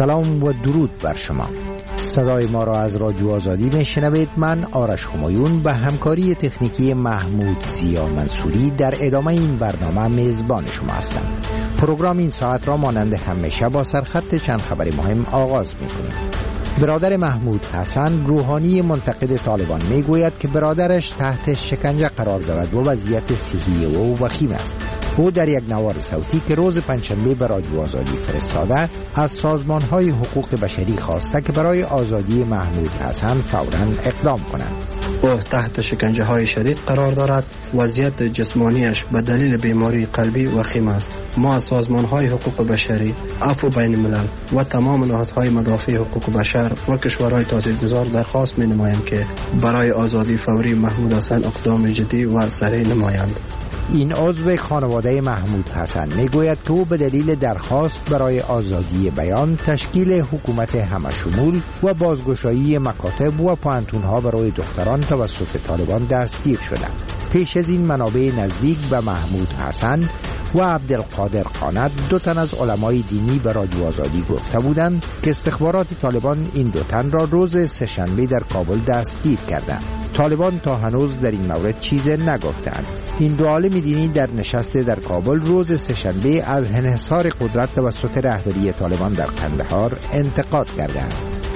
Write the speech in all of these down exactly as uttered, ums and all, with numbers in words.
سلام و درود بر شما. صدای ما را از رادیو آزادی میشنوید. من آرش همایون به همکاری تکنیکی محمود زیا منصوری در ادامه این برنامه میزبان شما هستم. پروگرام این ساعت را مانند همیشه با سرخط چند خبر مهم آغاز میکنیم. برادر محمود حسن روحانی منتقد طالبان میگوید که برادرش تحت شکنجه قرار دارد و وضعیت صحی او وخیم است. او در یک نوار صوتی که روز پنجشنبه به رادیو آزادی فرستاده از سازمان‌های حقوق بشری خواسته که برای آزادی محمود حسن فوراً اقدام کنند. او تحت شکنجه های شدید قرار دارد. وضعیت جسمانیش به دلیل بیماری قلبی وخیم است. ما از سازمان های حقوق بشری، عفو بین الملل و تمام نهادهای مدافع حقوق بشر و کشورهای تاثیرگذار درخواست می نماییم که برای آزادی فوری محمود حسن اقدام جدی و سریع نمایند. این عضو خانواده محمود حسن میگوید که او به دلیل درخواست برای آزادی بیان، تشکیل حکومت همشمول و بازگشایی مکاتب و پوهنتون‌ها برای دختران توسط طالبان دستگیر شده. پیش از این منابع نزدیک به محمود حسن و عبدالقادر قانت، دو تن از علمای دینی به رادیو آزادی گفته بودند که استخبارات طالبان این دو تن را روز سه‌شنبه در کابل دستگیر کردند. طالبان تا هنوز در این مورد چیزی نگفتند. این دو عالم دینی در نشست در کابل روز سه‌شنبه از انحصار قدرت توسط رهبری طالبان در قندهار انتقاد کردند.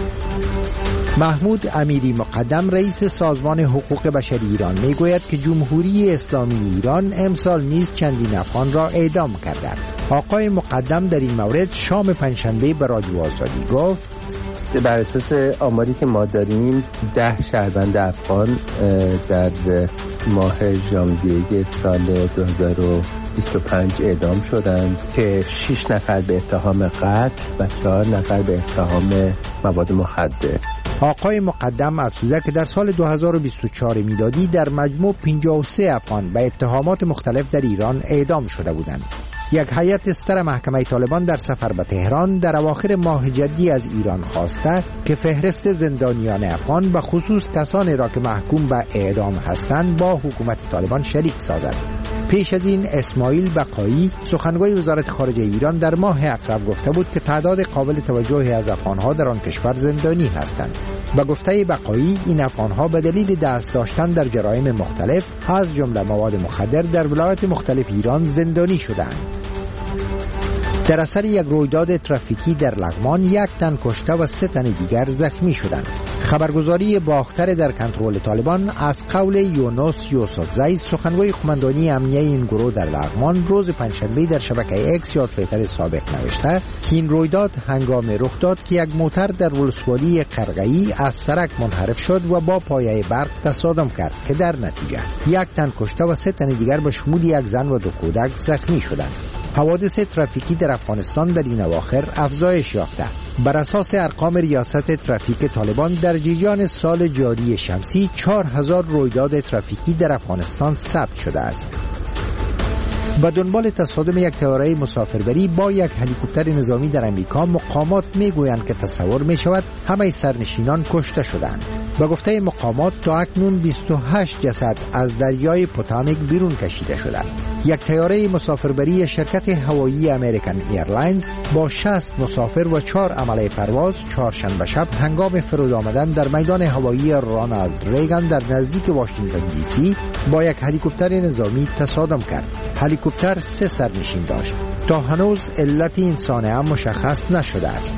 محمود امیری مقدم رئیس سازمان حقوق بشری ایران میگوید که جمهوری اسلامی ایران امسال نیز چندین افغان را اعدام کرده. آقای مقدم در این مورد شام پنجشنبه به رادیو آزادی گفت: بر اساس آماری که ما داریم ده شهروند افغان در ماه ژانویه سال دو هزار و بیست و پنج اعدام شدند که شش نفر به اتهام قتل و چهار نفر به اتهام مواد مخدر. آقای مقدم افزوده که در سال دو هزار و بیست و چهار میلادی در مجموع پنجاه و سه افغان به اتهامات مختلف در ایران اعدام شده بودند. یک هیئت سر محکمه طالبان در سفر به تهران در اواخر ماه جدی از ایران خواسته که فهرست زندانیان افغان به خصوص کسانی را که محکوم به اعدام هستند با حکومت طالبان شریک سازد. پیش از این اسماعیل بقایی سخنگوی وزارت خارجه ایران در ماه اقرب گفته بود که تعداد قابل توجهی از افغانها در آن کشور زندانی هستند. به گفته بقایی این افغانها به دلیل دست داشتن در جرایم مختلف از جمله مواد مخدر در ولایات مختلف ایران زندانی شدند. در اثر یک رویداد ترافیکی در لغمان یک تن کشته و سه تن دیگر زخمی شدند. خبرگزاری باختر در کنترل طالبان از قول یونس یوسفزی سخنگوی قماندانی امنیه این گروه در لغمان روز پنجشنبه در شبکه اکس یا توییتر سابق نوشته که این رویداد هنگام رخ داد که یک موتر در ولسوالی قرقئی از سرک منحرف شد و با پایه برق تصادم کرد که در نتیجه یک تن کشته و سه تن دیگر به شمول یک زن و دو کودک زخمی شدند. حوادث ترافیکی در افغانستان در این اواخر افزایش یافته. بر اساس ارقام ریاست ترافیک طالبان در جریان سال جاری شمسی چهار هزار رویداد ترافیکی در افغانستان ثبت شده است. به دنبال تصادم یک طیاره مسافربری با یک هلیکوپتر نظامی در امریکا، مقامات میگویند که تصور می شود همه سرنشینان کشته شدند. به گفته مقامات تا اکنون بیست و هشت جسد از دریای پوتامک بیرون کشیده شدند. یک طیاره مسافربری شرکت هوایی امریکن ایرلاینز با شصت مسافر و چهار عمله پرواز چهارشنبه شب هنگام فرود آمدن در میدان هوایی رونالد ریگان در نزدیک واشنگتن دی سی با یک هلیکوپتر نظامی تصادم کرد. هلیکوپتر سه سرنشین داشت. تا هنوز علت این صحنه مشخص نشده است.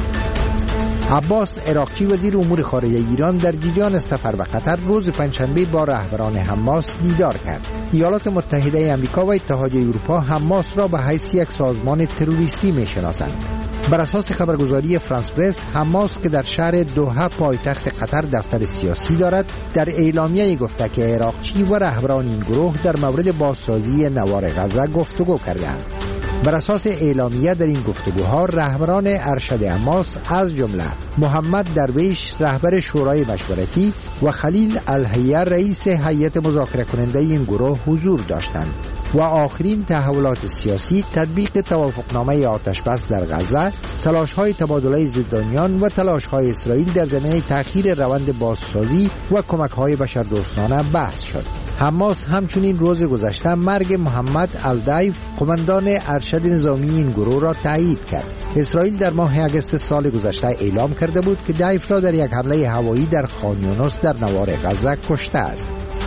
عباس عراقچی وزیر امور خارجه ایران در جریان سفر به قطر روز پنجشنبه با رهبران حماس دیدار کرد. ایالات متحده آمریکا و اتحادیه اروپا حماس را به حیث یک سازمان تروریستی می‌شناسند. بر اساس خبرگزاری فرانس پرس، حماس که در شهر دوحه پایتخت قطر دفتر سیاسی دارد، در اعلامیه گفته که عراقچی و رهبران این گروه در مورد بازسازی نوار غزه گفتگو کردند. بر اساس اعلامیه در این گفتگوها رهبران ارشد حماس از جمله محمد درویش رهبر شورای مشورتی و خلیل الحیه رئیس هیئت مذاکره کننده این گروه حضور داشتند و آخرین تحولات سیاسی، تطبیق توافقنامه آتشبس در غزه، تلاش‌های تبادله زندانیان و تلاش‌های اسرائیل در زمینه تأخیر روند بازسازی و کمک‌های بشردوستانه بحث شد. حماس همچنین روز گذشته مرگ محمد الدیف قماندان ارشد نظامی این گروه را تایید کرد. اسرائیل در ماه اگست سال گذشته اعلام کرده بود که دایف را در یک حمله هوایی در خان یونس در نوار غزه کشته است.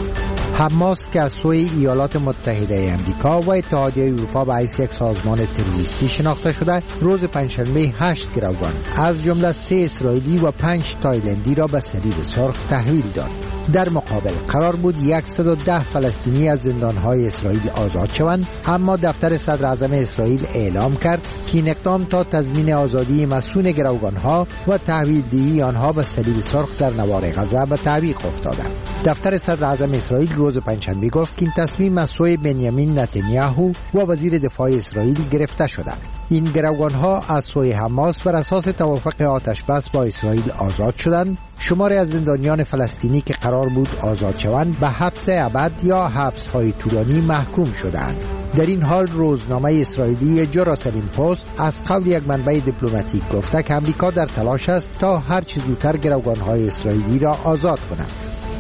حماس که از سوی ایالات متحده آمریکا و اتحادیه اروپا به حیث یک سازمان تروریستی شناخته شده، روز پنجشنبه هشت گروگان از جمله سه اسرائیلی و پنج تایلندی را به صلیب سرخ تحویل داد. در مقابل قرار بود صد و ده فلسطینی از زندانهای اسرائیل آزاد شوند، اما دفتر صدر اعظم اسرائیل اعلام کرد که این اقدام تا تضمین آزادی مسئول گروگانها و تحویل دهی آنها به صلیب سرخ در نوار غزه به تعویق افتاده. دفتر صدر اعظم اسرائیل روز پنجشنبه گفت که این تصمیم از سوی بنیامین نتانیاهو و وزیر دفاع اسرائیل گرفته شده. این گروگانها از سوی حماس بر اساس توافق آتش بس با اسرائیل آزاد شدند. شماری از زندانیان فلسطینی که قرار بود آزاد شوند به حبس ابد یا حبس‌های طولانی محکوم شدند. در این حال روزنامه اسرائیلی جروسالم پست از قول یک منبع دیپلماتیک گفته که آمریکا در تلاش است تا هر چه زودتر گروگان‌های اسرائیلی را آزاد کند.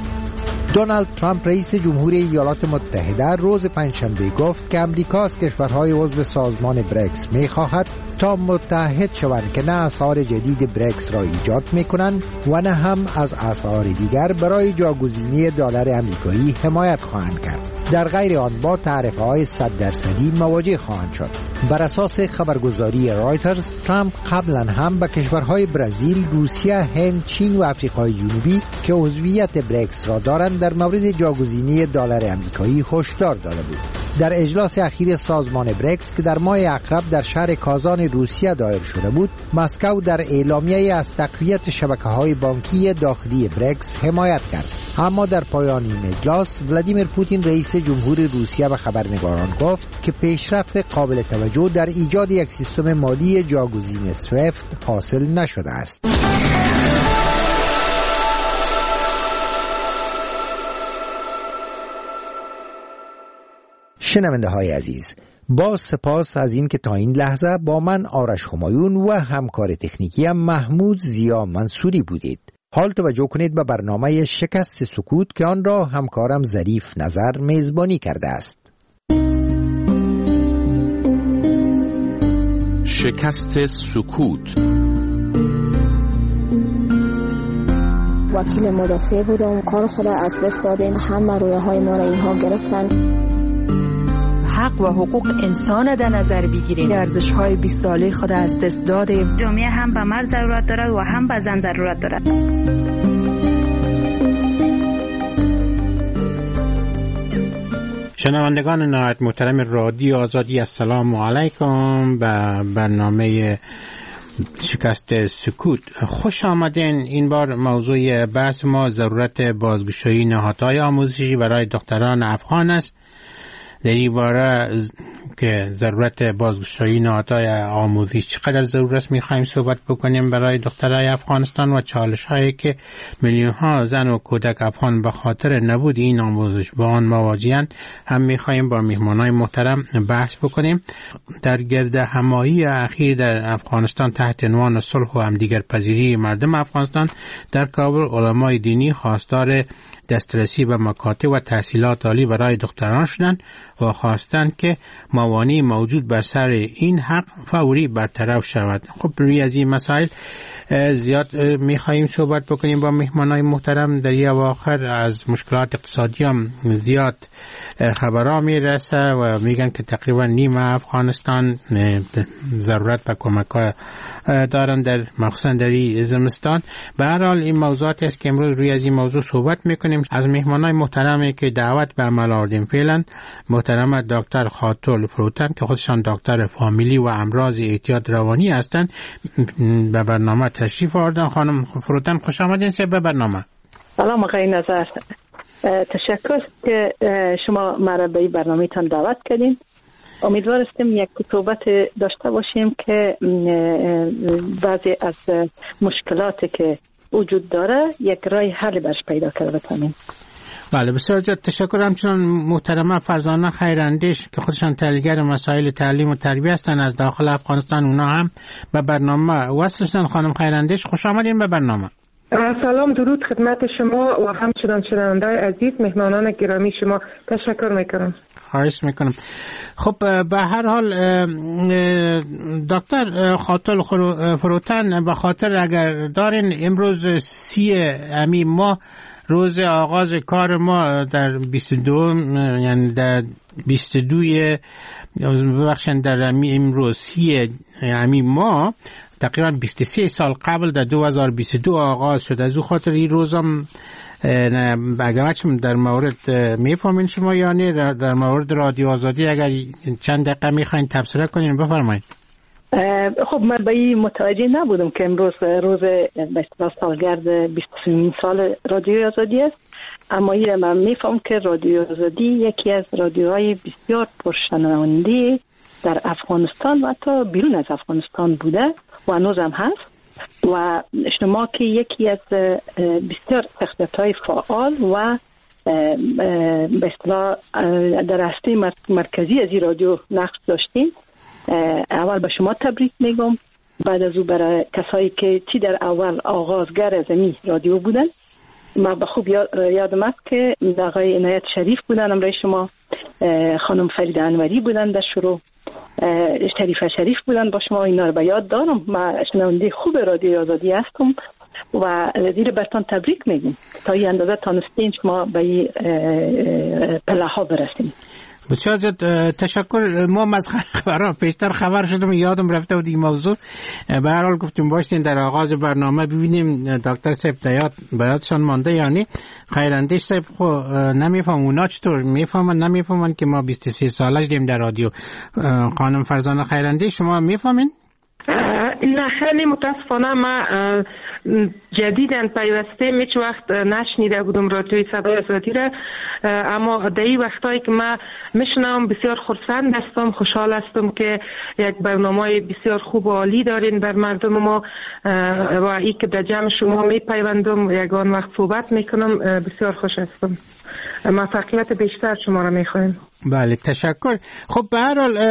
دونالد ترامپ رئیس جمهوری ایالات متحده روز پنجشنبه گفت که آمریکا از کشورهای عضو سازمان بریکس می‌خواهد تا متحد شوند که نه اسعار جدید بریکس را ایجاد می‌کنند و نه هم از اسعار دیگر برای جاگزینی دلار آمریکایی حمایت خواهند کرد. در غیر آن با تعرفه‌های صد درصدی مواجه خواهند شد. بر اساس خبرگزاری رایترز، ترامپ قبلا هم به کشورهای برزیل، روسیه، هند، چین و آفریقای جنوبی که عضویت بریکس را دارند در مورد جاگزینی دلار آمریکایی هشدار داده بود. در اجلاس اخیر سازمان بریکس که در ماه اقرب در شهر کازان روسیه دایر شده بود، مسکو در اعلامیه از تقویت شبکه‌های بانکی داخلی بریکس حمایت کرد. اما در پایان این اجلاس ولادیمیر پوتین رئیس جمهور روسیه به خبرنگاران گفت که پیشرفت قابل توجه در ایجاد یک سیستم مالی جاگزین سویفت حاصل نشده است. شنونده های عزیز، با سپاس از این که تا این لحظه با من آرش همایون و همکار تکنیکی محمود زیا منصوری بودید. حال توجه کنید به برنامه شکست سکوت که آن را همکارم ظریف نظر میزبانی کرده است. شکست سکوت. وکیل مدافع بودم، کار خود از دست دادیم، همه رویه های ما را اینها گرفتن. حق و حقوق انسان در نظر بگیریم. ارزش های بیست ساله خود از دست دادیم. جامعه هم به مرد ضرورت دارد و هم به زن ضرورت دارد. شنوندگان نهایت محترم رادیو آزادی، السلام علیکم. به برنامه شکست سکوت خوش آمدین. این بار موضوع بحث ما ضرورت بازگشایی نهادهای آموزشی برای دختران افغان است. در این باره که ضرورت بازگشایی نهادهای آموزشی چقدر ضرورت است میخوایم صحبت بکنیم برای دخترای افغانستان و چالش هایی که میلیون ها زن و کودک افغان به خاطر نبود این آموزش با آن مواجهند هم میخوایم با میهمانای محترم بحث بکنیم. در گرد همایی اخیر در افغانستان تحت عنوان صلح و همدیگر پذیری مردم افغانستان در کابل، علمای دینی خواستار دسترسی به مکاتب و تحصیلات عالی برای دختران شدند و خواستند که موانع موجود بر سر این حق فوری برطرف شود. خب روی از این مسائل زیاد میخواییم صحبت بکنیم با مهمانای محترم. در این اواخر از مشکلات اقتصادی هم زیاد خبرها میرسه و میگن که تقریبا نیم افغانستان ضرورت به کمک دارن در مخصوصا در این زمستان. به هر حال این موضوعات است که امروز روی از این موضوع صحبت میکنیم. از مهمانای محترمی که دعوت به عمل آوردیم فعلا محترم دکتر خاتول فروتن که خودشان دکتر فامیلی و امراض اعتیاد روانی هستند به برنامه تشریف آوردن. خانم فروتن خوش آمدین به برنامه. سلام آقای نظر، تشکر که شما مرا به این برنامه تان دعوت کردین. امیدوار هستیم یک صحبت داشته باشیم که بعضی از مشکلاتی که وجود داره یک راه حل برش پیدا کرده بتانیم. بله بسیار زیاد تشکر. همچنان محترمه فرزانه خیراندیش که خودشان تحلیلگر مسائل تعلیم و تربیت هستند از داخل افغانستان، اونا هم به برنامه وصل شدن. خانم خیراندیش خوش آمدین به برنامه. سلام، درود خدمت شما و همچنان شنونده‌های عزیز، مهمانان گرامی شما. تشکر میکنم. خواهش میکنم. خب به هر حال دکتر خاتل فروتن، به خاطر اگر دارین امروز سی امی ماه روز آغاز کار ما در بیست و دو، یعنی در بیست و دو ببخشن در امروز سی امی ماه تقریبا بیست و سه سال قبل در دو هزار و بیست و دو آغاز شد. از او خاطر این روزم بگمچم در مورد میفهمین شما یا نه در, در مورد رادیو آزادی اگر چند دقیقه میخواین تبصره کنین بفرمایید. خب من به این متوجه نبودم که امروز روز مثلا سالگرد بیست و سه سال رادیو آزادی است، اما این من میفهم که رادیو آزادی یکی از رادیوهای بسیار پرشنونده در افغانستان و حتی بیرون از افغانستان بوده و هنوز هم هست و شما که یکی از بسیار شخصیت‌های فعال و به اصطلاح در هسته مرکزی از این رادیو نقش داشتین، اول به شما تبریک میگم. بعد از او برای کسایی که چی در اول آغازگر از این رادیو بودن، من به خوب یادم است که آقای عنایت شریف بودن همراه شما، خانم فریده انوری بودن در شروع، شریفه شریف بودن با شما، اینا رو به یاد دارم. من شنونده خوب رادیو آزادی هستم و زیر برتان تبریک میگم تا این اندازه تانستین شما به این پله ها برسیم. بسیار تشکر. ما از خبرها پیشتر خبر شدم، یادم رفته بود این موضوع. به هر حال گفتیم باشین در آغاز برنامه ببینیم دکتر صاحب دیات بیاتشان مانده یعنی خیراندیش صاحب خو نمیفهم اونا چطور میفهمن نمیفهمن که ما بیست و سه سالش دیم در رادیو. خانم فرزانه خیراندیش شما میفهمین؟ نه خیلی متاسفانه ما جدیداً پیوسته هیچ وقت نشنیده بودم رادیوی صدای آزادی را، اما در این وقتایی که ما میشنوم بسیار خرسند هستم، خوشحال هستم که یک برنامه بسیار خوب و عالی دارین بر مردم ما و این که در جمع شما میپیوندم یگان وقت صحبت میکنم بسیار خوش هستم. موفقیت بیشتر شما را میخوایم. بله تشکر. خب به هر حال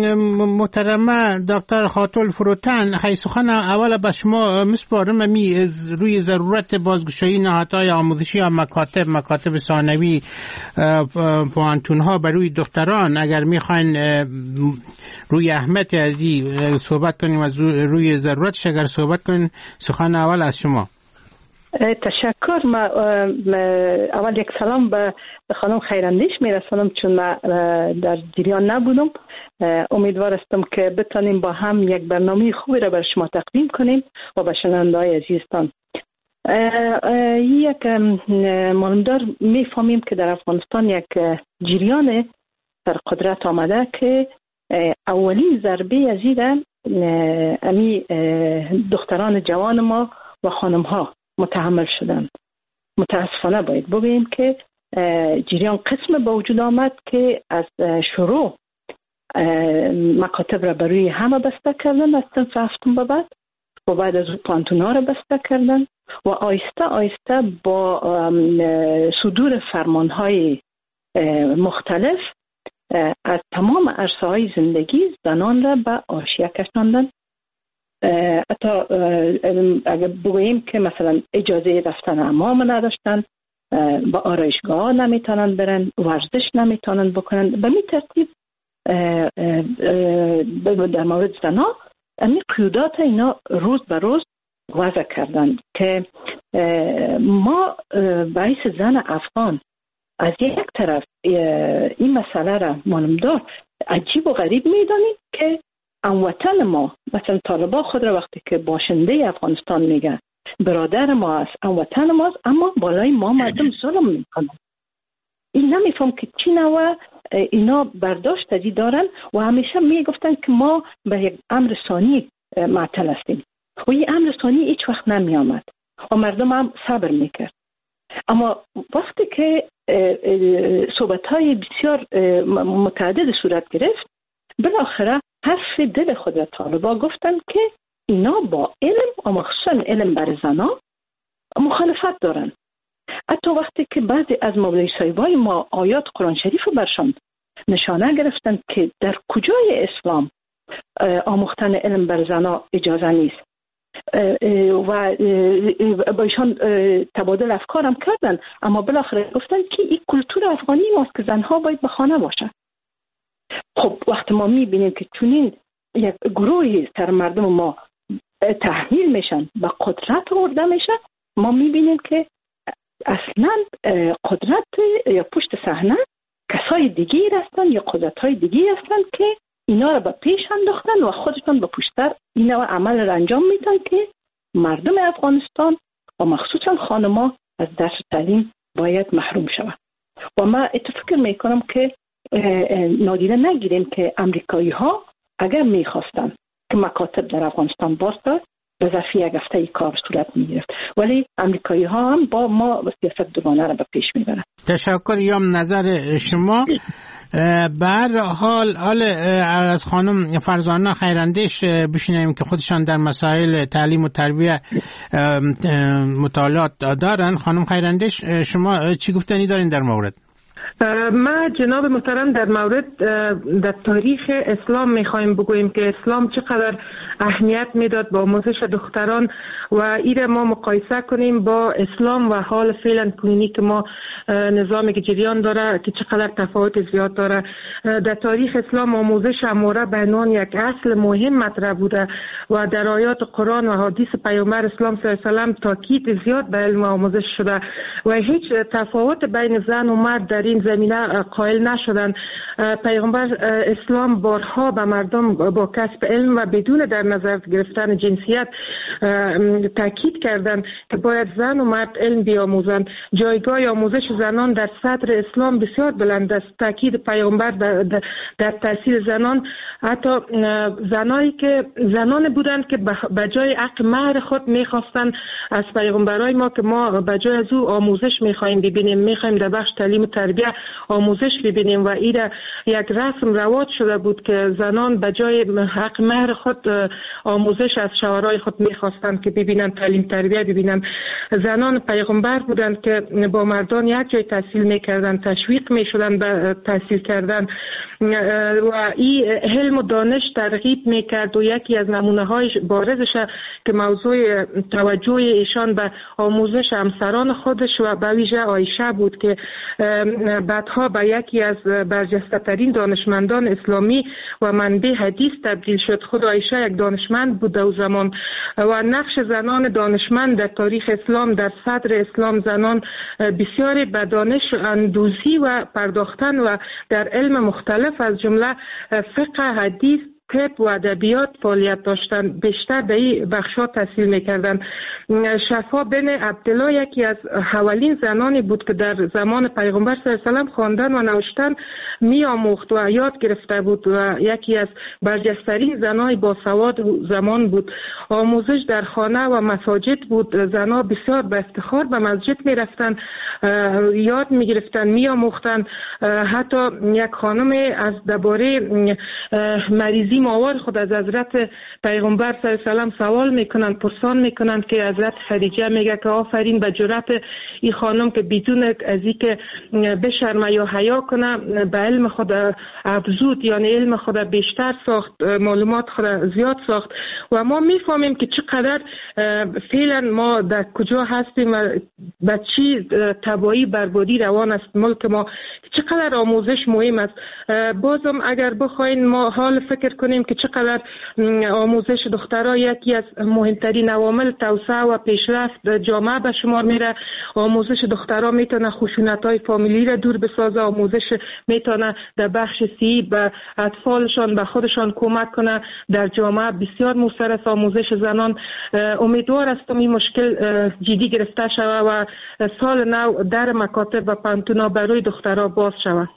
محترمه دکتر خاتل فروتن، خیلی سخن اول به شما مسپارم می روی ضرورت بازگشایی نهادهای آموزشی یا مکاتب مکاتب ثانوی پوانتون ها برای دختران. اگر میخواین روی اهمیت از این صحبت کنیم، از روی ضرورتش اگر صحبت کنیم، سخن اول از شما. تشکر. ما اول یک سلام به خانم خیراندیش میرسانم چون ما در جریان نبودم. امیدوار هستم که بتانیم با هم یک برنامه خوبی را بر شما تقدیم کنیم و به شنونده‌های عزیزتان. یک معلومدار میفهمیم که در افغانستان یک جریان در قدرت آمده که اولین ضربه از این امی دختران جوان ما و خانم ها متحمل شدند. متاسفانه باید بگوییم که جریان قسم با وجود آمد که از شروع مکاتب را برای همه بسته کردن از صنف هفتم به بعد و بعد از پانتون ها را بسته کردن و آیسته آیسته با صدور فرمان های مختلف از تمام عرصه های زندگی زنان را به حاشیه کشاندن. حتی اگر بگوییم که مثلا اجازه رفتن حمام نداشتن، با آرایشگاه نمیتونن برن، ورزش نمیتونن بکنن. به می ترتیب در مورد زنا این قیودات اینا روز به روز وضع کردن که ما باعث زن افغان از یک طرف این مسئله را معلومدار عجیب و غریب میدانیم که هموطن ما مثلا طالبان خود را وقتی که باشنده افغانستان میگن برادر ما است، هموطن ما است، اما بالای ما مردم ظلم میکنن. این نمیفهم که چی نوع اینا برداشت ازی دارن و همیشه میگفتن که ما به یک امر ثانی معطل هستیم و این امر ثانی هیچ وقت نمی آمد و مردم هم صبر میکرد. اما وقتی که صحبت های بسیار متعدد صورت گرفت، بالاخره حرف دل خود طالبان گفتن که اینا با علم و مخصوصا علم بر زنا مخالفت دارن. حتی وقتی که بعضی از مولوی صاحبای ما آیات قرآن شریف رو برشان نشانه گرفتن که در کجای اسلام آموختن علم بر زنا اجازه نیست، و با ایشان تبادل افکار هم کردن، اما بالاخره گفتن که این کلتور افغانی ماست که زنها باید به خانه باشن. خب وقتی ما میبینیم که چنین یک گروهی سر مردم ما تحمیل میشن، به قدرت آورده میشن، ما میبینیم که اصلا قدرت یا پشت صحنه کسای دیگه هستن یا قدرت های دیگه هستن که اینا رو به پیش انداختن و خودشون به پشتر اینا عمل رو انجام میدن که مردم افغانستان و مخصوصا خانما از درس تعلیم باید محروم شوند. و ما اتفاق میکنم که نادیده نگیریم که امریکایی ها اگر میخواستن که مکاتب در افغانستان باز داد به ظرف یک هفته کار صورت میگرفت، ولی امریکایی ها هم با ما سیاست دوگانه را به پیش میبرن. تشکر یام نظر شما. به هر حال حال از خانم فرزانه خیراندیش بشنویم که خودشان در مسائل تعلیم و تربیت مطالعات دارن. خانم خیراندیش شما چی گفتنی دارین در مورد؟ ما جناب محترم در مورد در تاریخ اسلام میخوایم بگوییم که اسلام چقدر اهمیت میداد با آموزش دختران و ایره ما مقایسه کنیم با اسلام و حال فعلا کنونی که ما نظامی که جریان داره که چقدر تفاوت زیاد داره. در تاریخ اسلام آموزش اماره به عنوان یک اصل مهم مطرح بوده و در آیات قرآن و حدیث پیامبر اسلام صلی الله علیه و سلم تاکید زیاد به علم آموزش شده و هیچ تفاوت بین زن و مرد در این زمینه قائل نشدن. پیامبر اسلام بارها به مردم با کسب علم و بدون در نظر گرفتن جنسیت تاکید کردند که باید زن و مرد علم بیاموزند. جایگاه آموزش زنان در صدر اسلام بسیار بلند است. تاکید پیامبر در, در تحصیل زنان، حتی زنایی که زنان بودند که به جای عقل مهر خود میخواستند از پیغمبرای ما که ما به جای از او آموزش میخوایم ببینیم، میخوایم در بخش تعلیم و تربیت آموزش ببینیم و ایره یک رسم رواج شده بود که زنان به جای حق مهر خود آموزش از شوهرای خود میخواستند که ببینن تعلیم تربیت ببینن. زنان پیغمبر بودند که با مردان یک جای تحصیل میکردن، تشویق میشدن به تحصیل کردن و این علم و دانش ترغیب میکرد و یکی از نمونه های بارزش که موضوع توجه ایشان به آموزش همسران خودش و به ویژه عایشه بود که بعدها به یکی از برجسته ترین دانشمندان اسلامی و منبع حدیث تبدیل شد. خود عایشه یک دانشمند بود در زمان و نقش زنان دانشمند در تاریخ اسلام در صدر اسلام زنان بسیاری به دانش اندوزی و پرداختن و در علم مختلف از جمله فقه، حدیث، طب و ادبیات فعالیت داشتن. بیشتر به این بخش‌ها تحصیل می‌کردند. شفا بن عبدالله یکی از اولین زنانی بود که در زمان پیغمبر صلی الله علیه و سلم خواندن و نوشتن می‌آموخت و یاد گرفته بود و یکی از برجسته‌ترین زنای باسواد زمان بود. آموزش در خانه و مساجد بود. زنها بسیار با افتخار به مسجد می‌رفتند، یاد می‌گرفتند، می‌آموختند. حتی یک خانم از درباره مریضی ماوار خود از حضرت پیغمبر صلی الله علیه و سلم سوال میکنن، پرسان میکنن که حضرت خدیجه میگه که آفرین به جرأت این خانم که بدون از اینکه بشرمه یا حیا کنه به علم خود افزود، یعنی علم خود بیشتر ساخت، معلومات خود زیاد ساخت و ما میفهمیم که چقدر فعلا ما در کجا هستیم و به چی تباهی بربادی روان است ملک ما، چقدر آموزش مهم است. بازم اگر بخواین ما حال فکر کنیم که چقدر آموزش دخترها یکی از مهمترین عوامل توسعه و پیشرفت جامعه به شمار میره. آموزش دخترها میتونه خشونت‌های فامیلی را دور بسازه، آموزش میتونه در بخش سی به اطفالشان به خودشان کمک کنه. در جامعه بسیار موثر است آموزش زنان. امیدوار هستم این مشکل جدی گرفته شود و سال نو در مکاتب و پانتونا برای دخترها باز شود.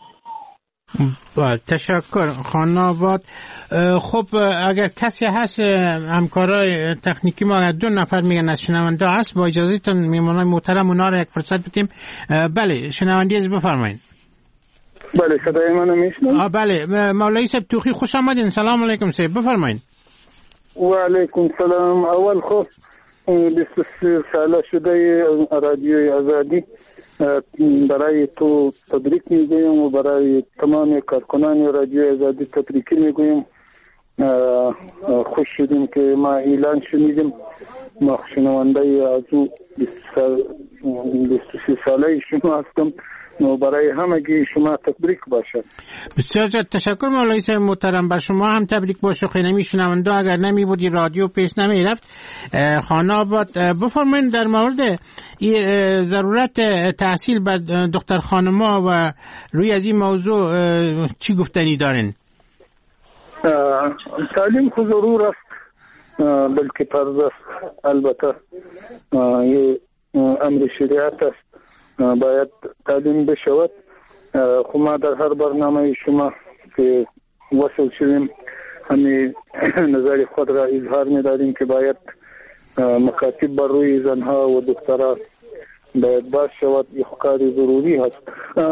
بله تشکر خانم آباد. خب اگر کسی هست همکارای تکنیکی ما دو نفر میگن از شنونده هست، با اجازهتون میمونای محترم اونا رو یک فرصت بدیم. بله شنونده از بفرمایید. بله صدای منو میشنوید؟ بله مولوی صاحب توخی خوش آمدین. سلام علیکم صاحب بفرمایید. و علیکم سلام. اول خب بیست و سه ساله شده رادیوی آزادی برای تو تبریک میگویم و برای تمام کارکنان رادیو آزادی تبریکی میگویم خوش شدیم که ما اعلان شنیدیم. ما شنونده از او بیست و سه ساله شما هستم. برای همگی شما تبریک باشه. بسیار زیاد تشکر مولوی صاحب محترم. بر شما هم تبریک باشه. خیلی نمیشنونده اگر نمی بودی رادیو پیش نمی رفت. خانه آباد بفرمایید در مورد ضرورت تحصیل بر دختر خانما و روی از این موضوع چی گفتنی دارین؟ تعلیم خود ضرور است بلکه فرض است. البته یه امر شریعت است، باید تعلیم بشود. خو ما در هر برنامه شما که وصل شدیم همین نظر خود را اظهار می‌داریم که باید مکاتب بر روی زنها و دخترها باید باز شود. یک کار ضروری هست.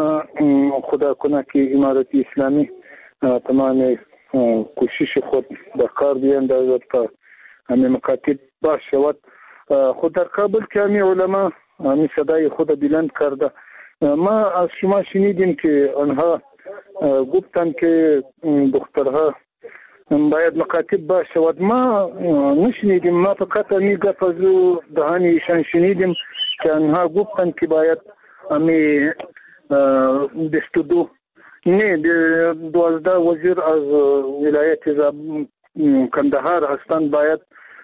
خدا کنه که امارت اسلامی تمام کوشش خود در کار بیاندازد تا همین مکاتب باز شود. خود در کابل که همین علما همین صدای خود بلند کرده. ما از شما شنیدیم که آنها گفتن که دخترها باید مکاتب باز شود. ما نشنیدیم. ما فقط همین گپ از دهان ایشان شنیدیم که آنها گفتن که باید همین بیست و دو نه دوازده وزیر از ولایت کندهار هستند باید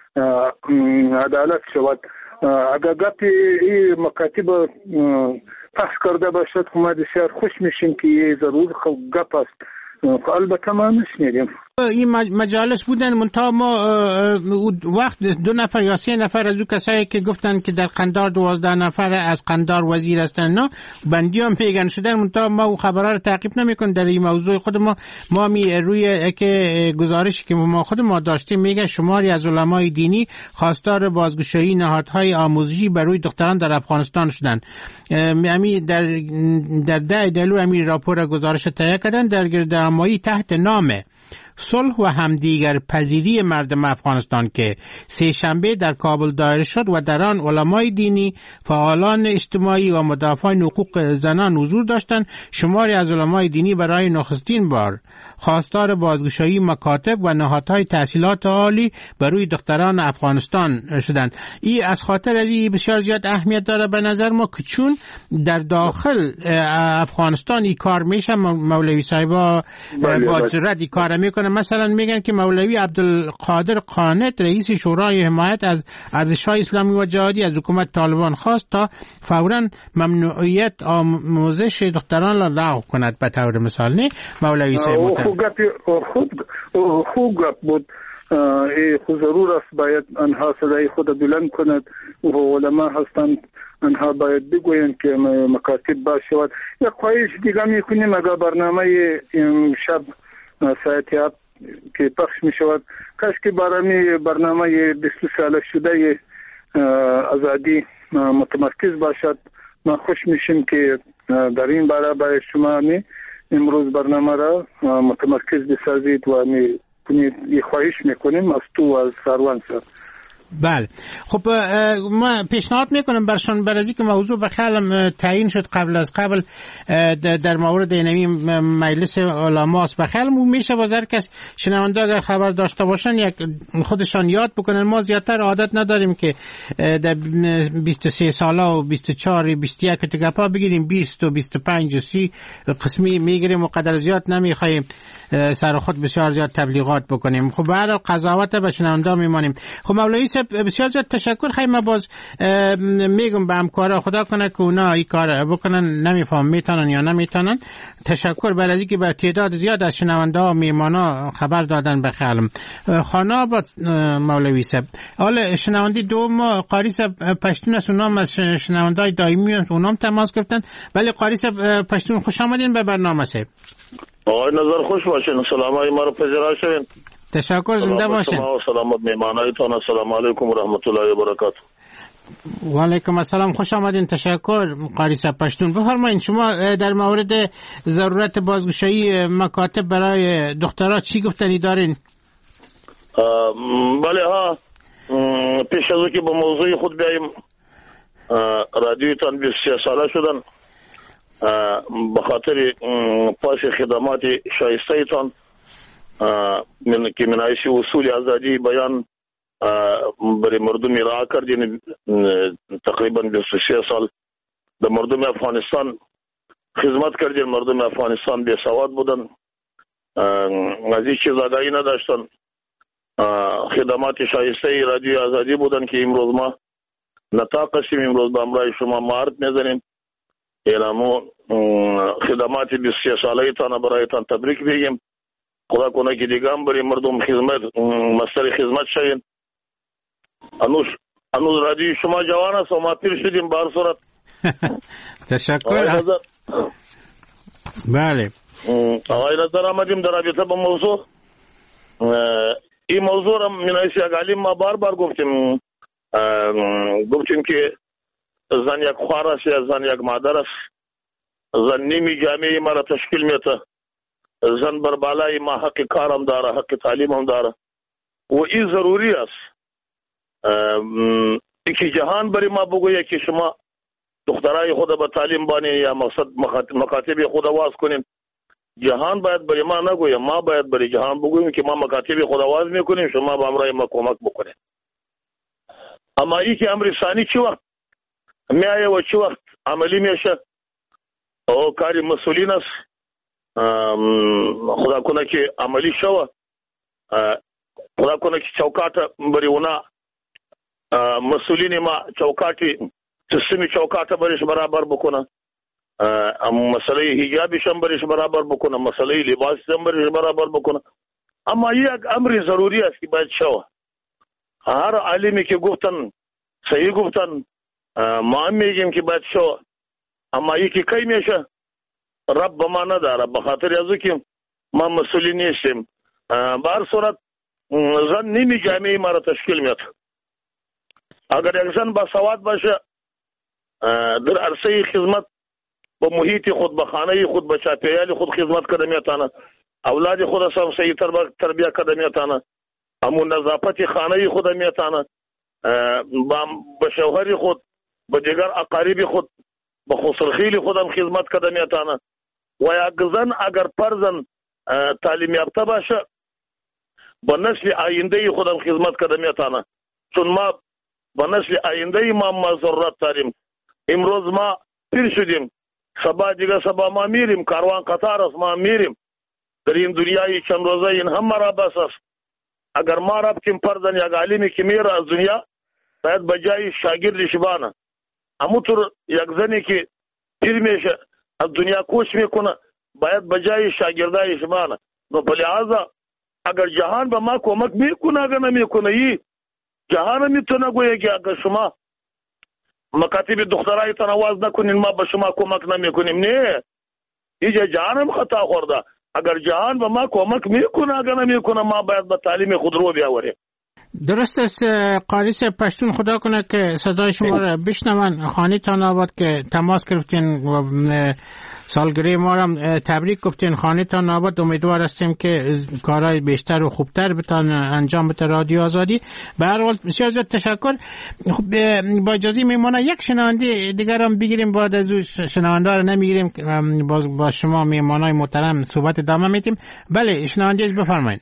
عدالت شود. اگر گپی مکاتب پس کرده باشد ما بسیار خوش میشیم که یه ضرور گپ است. البته ما نشنیدیم. این مجالس بودن منتها ما وقت دو نفر یا سه نفر از او کسایی که گفتن که در قندار دوازده نفر از قندار وزیر هستن نه بندی هم پیگن شدن، منتها ما او خبرها رو تعقیب نمی‌کنیم. در این موضوع خود ما ما می روی که گزارشی که ما خود ما داشتیم میگه شماری از علمای دینی خواستار بازگشایی نهادهای آموزشی برای دختران در افغانستان شدند. امی در در ده دلو امی راپور گزارش تهیه کردن در گردهمایی تحت نام صلح و همدیگر پذیری مردم افغانستان که سه شنبه در کابل دایر شد و در آن علمای دینی، فعالان اجتماعی و مدافعان حقوق زنان حضور داشتند. شماری از علمای دینی برای نخستین بار خواستار بازگشایی مکاتب و نهادهای تحصیلات عالی برای دختران افغانستان شدند. این از خاطر از این بسیار زیاد اهمیت داره به نظر ما که چون در داخل افغانستان این کار میشه. مولوی صاحبا با جرأت این کار میکنه. مثلا میگن که مولوی عبدالقادر قانت رئیس شورای حمایت از ارزش‌های اسلامی و جهادی از حکومت طالبان خواست تا فوراً ممنوعیت آموزش دختران را لغو کند. به طور مثال نه مولوی صاحب خود خوب گپ بود. خود ضرور است باید آنها صدای خود بلند کند و علما هستند آنها باید بگویند که مکاتب باز شود. یک خواهش دیگه میکنیم اگر برنامه شب ساعت هفت که پخش می شود کاش که برای برنامه بیست ساله شده آزادی متمرکز باشد. ما خوش میشیم که در این باره برای شما می امروز برنامه را متمرکز بسازید و می خواهش میکنیم از تو و از سروان سر. بله خب ما پیشنهاد میکنم برشان برازی که موضوع به خیالم تعیین شد قبل از قبل در مورد اینمی مجلس علماست. به خیالم میشه باز هر کس شنونده اگر خبر داشته باشن یک خودشان یاد بکنن. ما زیادتر عادت نداریم که در بیست و سه ساله و بیست و چهار بیست و یک تگپا بگیریم. بیست و بیست و پنج و سی قسمی میگیریم و قدر زیاد نمیخوایم سر خود بسیار زیاد تبلیغات بکنیم. خب برای قضاوت به شنونده میمانیم. خب مولوی بسیار زیاد تشکر. خیلی ما باز میگم به همکارا خدا کنه که اونا این کار بکنن. نمیفهم میتونن یا نمیتونن. تشکر برای از اینکه به تعداد زیاد از شنونده ها میمانا خبر دادن به خیالم. خانه آباد مولوی صاحب حالا شنونده دوم قاری صاحب پشتون است. اونام از شنونده های دائمی اونام تماس گرفتن. ولی قاری صاحب پشتون خوش آمدین به برنامه صاحب. آقای نظر خوش باشین. سلامای ما رو پذیرا شوین. تشکر. زنده باشین. سلامت میمانایتان. السلام علیکم و رحمت الله و برکاته. و علیکم السلام. خوش آمدین. تشکر قاری صاحب پشتون. بفرمایید شما در مورد ضرورت بازگشایی مکاتب برای دخترها چی گفتنی دارین؟ بله ها پیش از که به موضوع خود بیاییم. رادیوتان بیست و سه ساله شدن به خاطر پاس خدمات شایسته تان من که منایش اصول آزادی بیان برای مردم را کردین. تقریبا بیست و سه سال در مردم افغانستان خدمت کردین. مردم افغانستان بی سواد بودن، از این چیز آگاهی نداشتن. خدمات شایسته رادیو آزادی بودن که امروز ما نطاق هستیم. امروز به امرای شما معرض میزنیم. اینمو خدمات بیست و سه ساله تان برایتان تبریک بگیم. خدا کنه که دیگه هم برای مردم خدمت مستر خدمت شوین. انوش انوز رادیو شما جوان است و ما پیر شدیم. به هر صورت تشکر. بله آقای نظر آمدیم در رابطه با موضوع. این موضوع را منایش یک عالم ما بار بار گفتیم گفتیم که زن یک خوار است یا زن یک مادر است. زن نیمی جامعه ما را تشکیل میده. زن بر بالای ما حق کارم داره، حق تعلیم هم داره و این ضروری است. که جهان بری ما بگویه که شما دخترای خود به تعلیم بانی یا مقصد مکاتب خود آواز کنین. جهان باید بری ما نگویم، ما باید بری جهان بگوییم که ما مکاتب خود آواز میکنیم، شما به امرای ما کمک بکنین. اما ای که امر ثانی چی وقت میایه و چی وقت عملی میشه او کاری مسئولین است. خدا کنه که عملی شوه. خدا کنه که چوکات بری اونا مسئولین ما چوکاتی سیستمی چوکات بریش برابر بکنه. مسئله حجابش هم بریش برابر بکنه، مسئله لباس هم بریش برابر بکنه. اما یک امر ضروری است که باید شوه. هر عالمی که گفتن صحیح گفتن، ما هم میگیم که باید شوه. اما یکی کی میشه رب ما نداره، بخاطر ازو که ما مسئولی نیستیم. به هر صورت زن نیمی جامعه ما را تشکیل میده. اگر یک زن با سواد باشه در عرصه خدمت با محیط خود، با خانه خود، با چاپیریال خود خدمت کرده میتونه. اولاد خود هم صحیح تربیت کرده میتونه. همون نظافت خانه خود میتونه. با شوهر خود، با دیگر اقارب خود، با خسرخیل خود هم خدمت کرده میتونه. و یک زن اگر پرزن تعلیم یافته باشه با نسل آینده خود هم خدمت کرده میتونه. چون ما با نسل آینده ما ما ضرورت داریم. امروز ما پیر شدیم، سبا دیگه سبا ما میریم، کاروان قطار است، ما میریم در این دنیای چند روزه. این هم مرا بس است. اگر ما رب کم پرزن یک عالمی که میره از دنیا باید بجای شاگردش بانه. همونطور یک زنی که پیر میشه از دنیا کوچ میکنه باید بجای شاگردایش بانه. نو بلحاظا اگر جهان به ما کمک میکنه اگر نمیکنه ای جهان میتونه گویه که اگر شما مکاتب دخترای تنواز نکنین ما به شما کمک نمیکنیم. نه، اینجا جهانم خطا خورده. اگر جهان به ما کمک میکنه اگر نمیکنه ما باید به تعلیم خود رو بیاوریم. درست است قاریس پشتون. خدا کنه که صدای شما را بشنون. خانه تان آباد که تماس گرفتین و سالگرده ما را تبریک گفتین. خانه تان آباد. امیدوار هستیم که کارهای بیشتر و خوبتر بتان انجام بده رادیو آزادی. به هر حال بسیار زیاد تشکر. خب با اجازه میمونه یک شنونده دیگر هم بگیریم، بعد از اون شنونده را نمیگیریم باز با شما میمانای محترم صحبت ادامه میدیم. بله شنونده بفرمایید.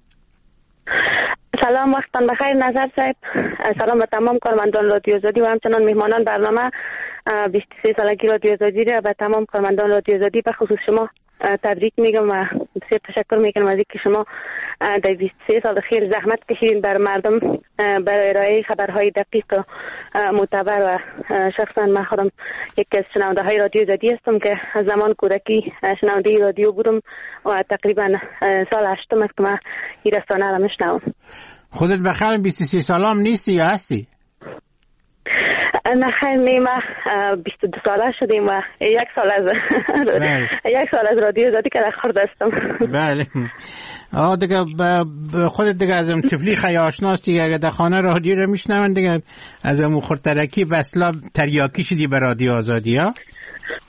سلام، وقتتان بخیر نظر صاحب. سلام به تمام کارمندان رادیو آزادی و همچنان مهمانان برنامه. بیست و سه سالگی رادیو آزادی را به تمام کارمندان رادیو آزادی به خصوص شما تبریک میگم و بسیار تشکر میکنم از اینکه شما در بیست و سه سال خیر زحمت کشیدین بر مردم برای ارائه خبرهای دقیق و معتبر. و شخصا من خودم یکی از شنونده های رادیو آزادی هستم که از زمان کودکی شنونده رادیو بودم و تقریبا سال هشتم است که من این رسانه را میشنوم. خودت بخیر بیست و سه سالم نیستی یا هستی؟ نه خیر نیمه بیست و دو ساله شدیم و یک سال از یک سال از رادیو آزادی که در خورد هستم. بله. آه دیگه خودت دیگه از اون تفلی خیلی آشناست دیگه. اگه در خانه رادیو رو میشنون دیگه از اون خورترکی وصلا تریاکی شدی به رادیو آزادی ها؟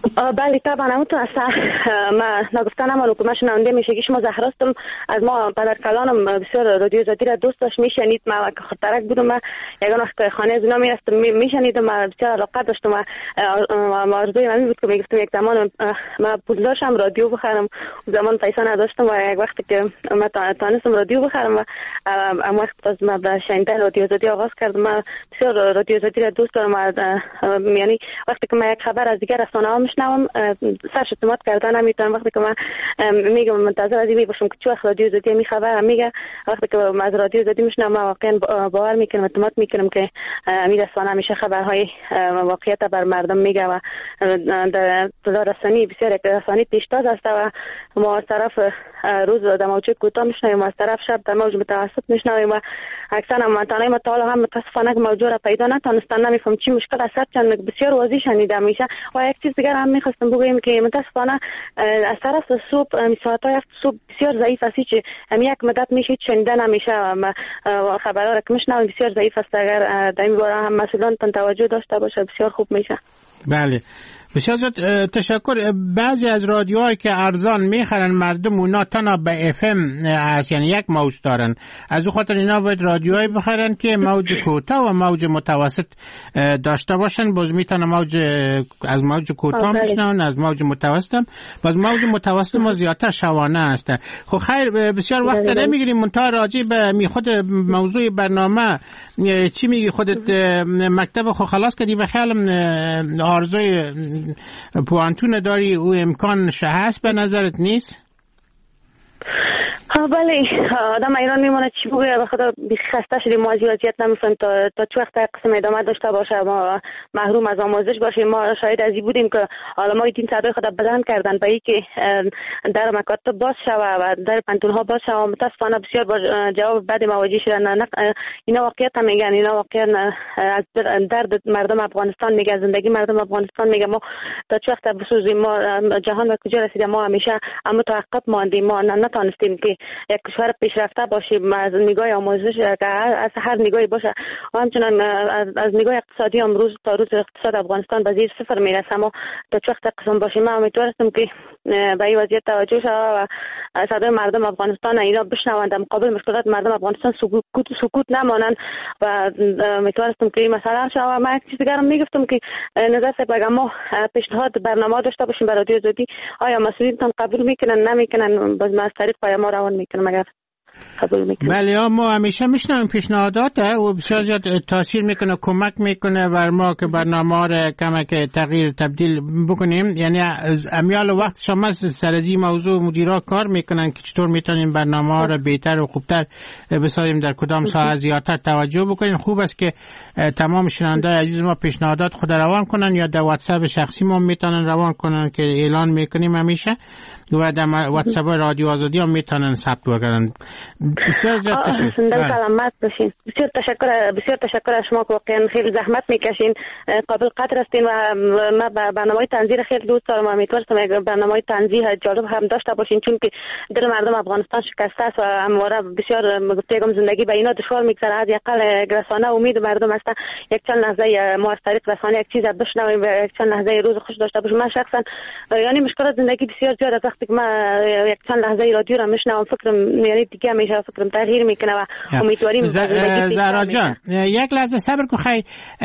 بله طبعا همونطور است. ما نگفتن اما حکومت شنونده میشه که شما زهرا هستم. از ما پدر کلانم بسیار رادیو آزادی را دوست داشت، میشنید. ما که خطرک بودم، ما یگان وقت خانه از اونا میرفتم میشنیدم، ما بسیار علاقه داشتم. ما آرزوی من بود که میگفتم یک زمان ما پول داشتم رادیو بخرم، زمان پیسه نداشتم و یک وقتی که ما تانستم رادیو بخرم و ام وقت از ما به شنیدن رادیو آزادی آغاز کردم. ما بسیار رادیو آزادی را دوست دارم. یعنی وقتی که ما یک خبر از دیگر رسانه ها میشنوم سرش اعتماد کردن نمیتونم. وقتی که من میگم منتظر از این باشم که چه وقت رادیو آزادی می خبر میگه، وقتی که من از رادیو آزادی میشنوم من واقعا باور میکنم، اعتماد میکنم که امید رسانه همیشه خبرهای واقعیت بر مردم میگه و در رسانی بسیار یک رسانی پیشتاز است و ما از طرف روز در موج کوتاه میشنویم و از طرف شب در موج متوسط میشنویم و اکثرا منطقه ما تا حالا هم متاسفانه موضوع را پیدا نتونستن. نمیفهم چی مشکل است، چون بسیار واضح شنیده میشه. و یک چیز دیگر هم میخواستم بگویم که متاسفانه از طرف صبح ساعت‌های صبح بسیار ضعیف است که یک مدت میشه شنیده نمیشه و خبرها را که میشنویم بسیار ضعیف است. اگر در این باره هم مسئولان توجه داشته باشه بسیار خوب میشه. بله بسیار زیاد تشکر. بعضی از رادیوهایی که ارزان میخرن مردم اونا تنها به اف ام هست، یعنی یک موج دارن، از او خاطر اینا باید رادیوهایی بخرن که موج کوتاه و موج متوسط داشته باشن. باز میتونه موج از موج کوتاه میشنون، از موج متوسط هم باز موج متوسط ما زیادتر شبانه هست. خب خیر بسیار وقت نمیگیریم. منتها راجع به می خود موضوع برنامه چی میگی خودت؟ مکتب خو خلاص کردی؟ به خیالم آرزوی پوانتون داری، او امکان شه هست به نظرت نیست؟ بله آدم ایران میمونه چی بگوید، به خدا خسته شدیم، ما از وضعیت نمیفهمیم تا تا چه وقت قسم ادامه داشته باشه، ما محروم از آموزش باشیم. ما شاید از این بودیم که علمای دین صدای خود بلند کردن به اینکه در مکاتب باز شوه و در پنتون ها باز شوه. متاسفانه بسیار با جواب بد مواجه شدن. اینا واقعیت میگن، اینا واقعا از درد مردم افغانستان میگه، زندگی مردم افغانستان میگه. ما تا چه وقت بسوزیم؟ ما جهان به کجا رسیده؟ ما همیشه اما تعقب ماندیم، ما نتونستیم که یک کشور پیشرفته باشیم از نگاه آموزش، از هر نگاهی باشه و همچنان از نگاه اقتصادی امروز تا روز اقتصاد افغانستان به زیر صفر میرسه. ما تا چه وقت قسم باشیم؟ من امیدوارم که به این وضعیت توجه شود و صدای مردم افغانستان اینا بشنوند، در مقابل مشکلات مردم افغانستان سکوت سکوت نمانند و امیدوارم که این مسئله حل شود. من یک چیز دیگه میگفتم که نظر صاحب اگر ما پیشنهاد برنامه داشته باشیم برای رادیو آزادی، آیا مسئولین قبول میکنن نمیکنن؟ باز ما از طریق پای ما روان میکنم اگر قبول میکنن. بله ما همیشه میشنویم پیشنهادات و بسیار زیاد تاثیر میکنه، کمک میکنه بر ما که برنامه را کمک تغییر تبدیل بکنیم. یعنی از امیال وقت شما سر از این موضوع مدیرا کار میکنن که چطور میتونیم برنامه را بهتر و خوبتر بسازیم، در کدام ساحه زیادتر توجه بکنیم. خوب است که تمام شنوندگان عزیز ما پیشنهادات خود روان کنن یا در واتساپ شخصی ما میتونن روان کنن که اعلان میکنیم همیشه و در واتساپ رادیو آزادی هم میتونن ثبت بکنن. بسیار زیاد تشکر. سلامت باشین. بسیار تشکر بسیار تشکر از شما که واقعا خیلی زحمت میکشین، قابل قدر هستین و ما برنامه‌های تنظیر خیلی دوست دارم. امیدوارم برنامه‌های تنظیر جالب هم داشته باشین، چون که دل مردم افغانستان شکسته است و همواره بسیار گفتم زندگی به اینا دشوار میگذره. از یقل رسانه امید مردم است. یک چند لحظه ما از طریق رسانه یک چیز بشنویم و یک چند لحظه روز خوش داشته باشیم. من شخصا یعنی مشکلات زندگی بسیار زیاد است. وقتی که من یک چند لحظه رادیو را میشنوم فکرم یعنی دیگه میشه فکرم تغییر میکنه و امیدواریم. زهرا جان یک لحظه صبر کن. خیلی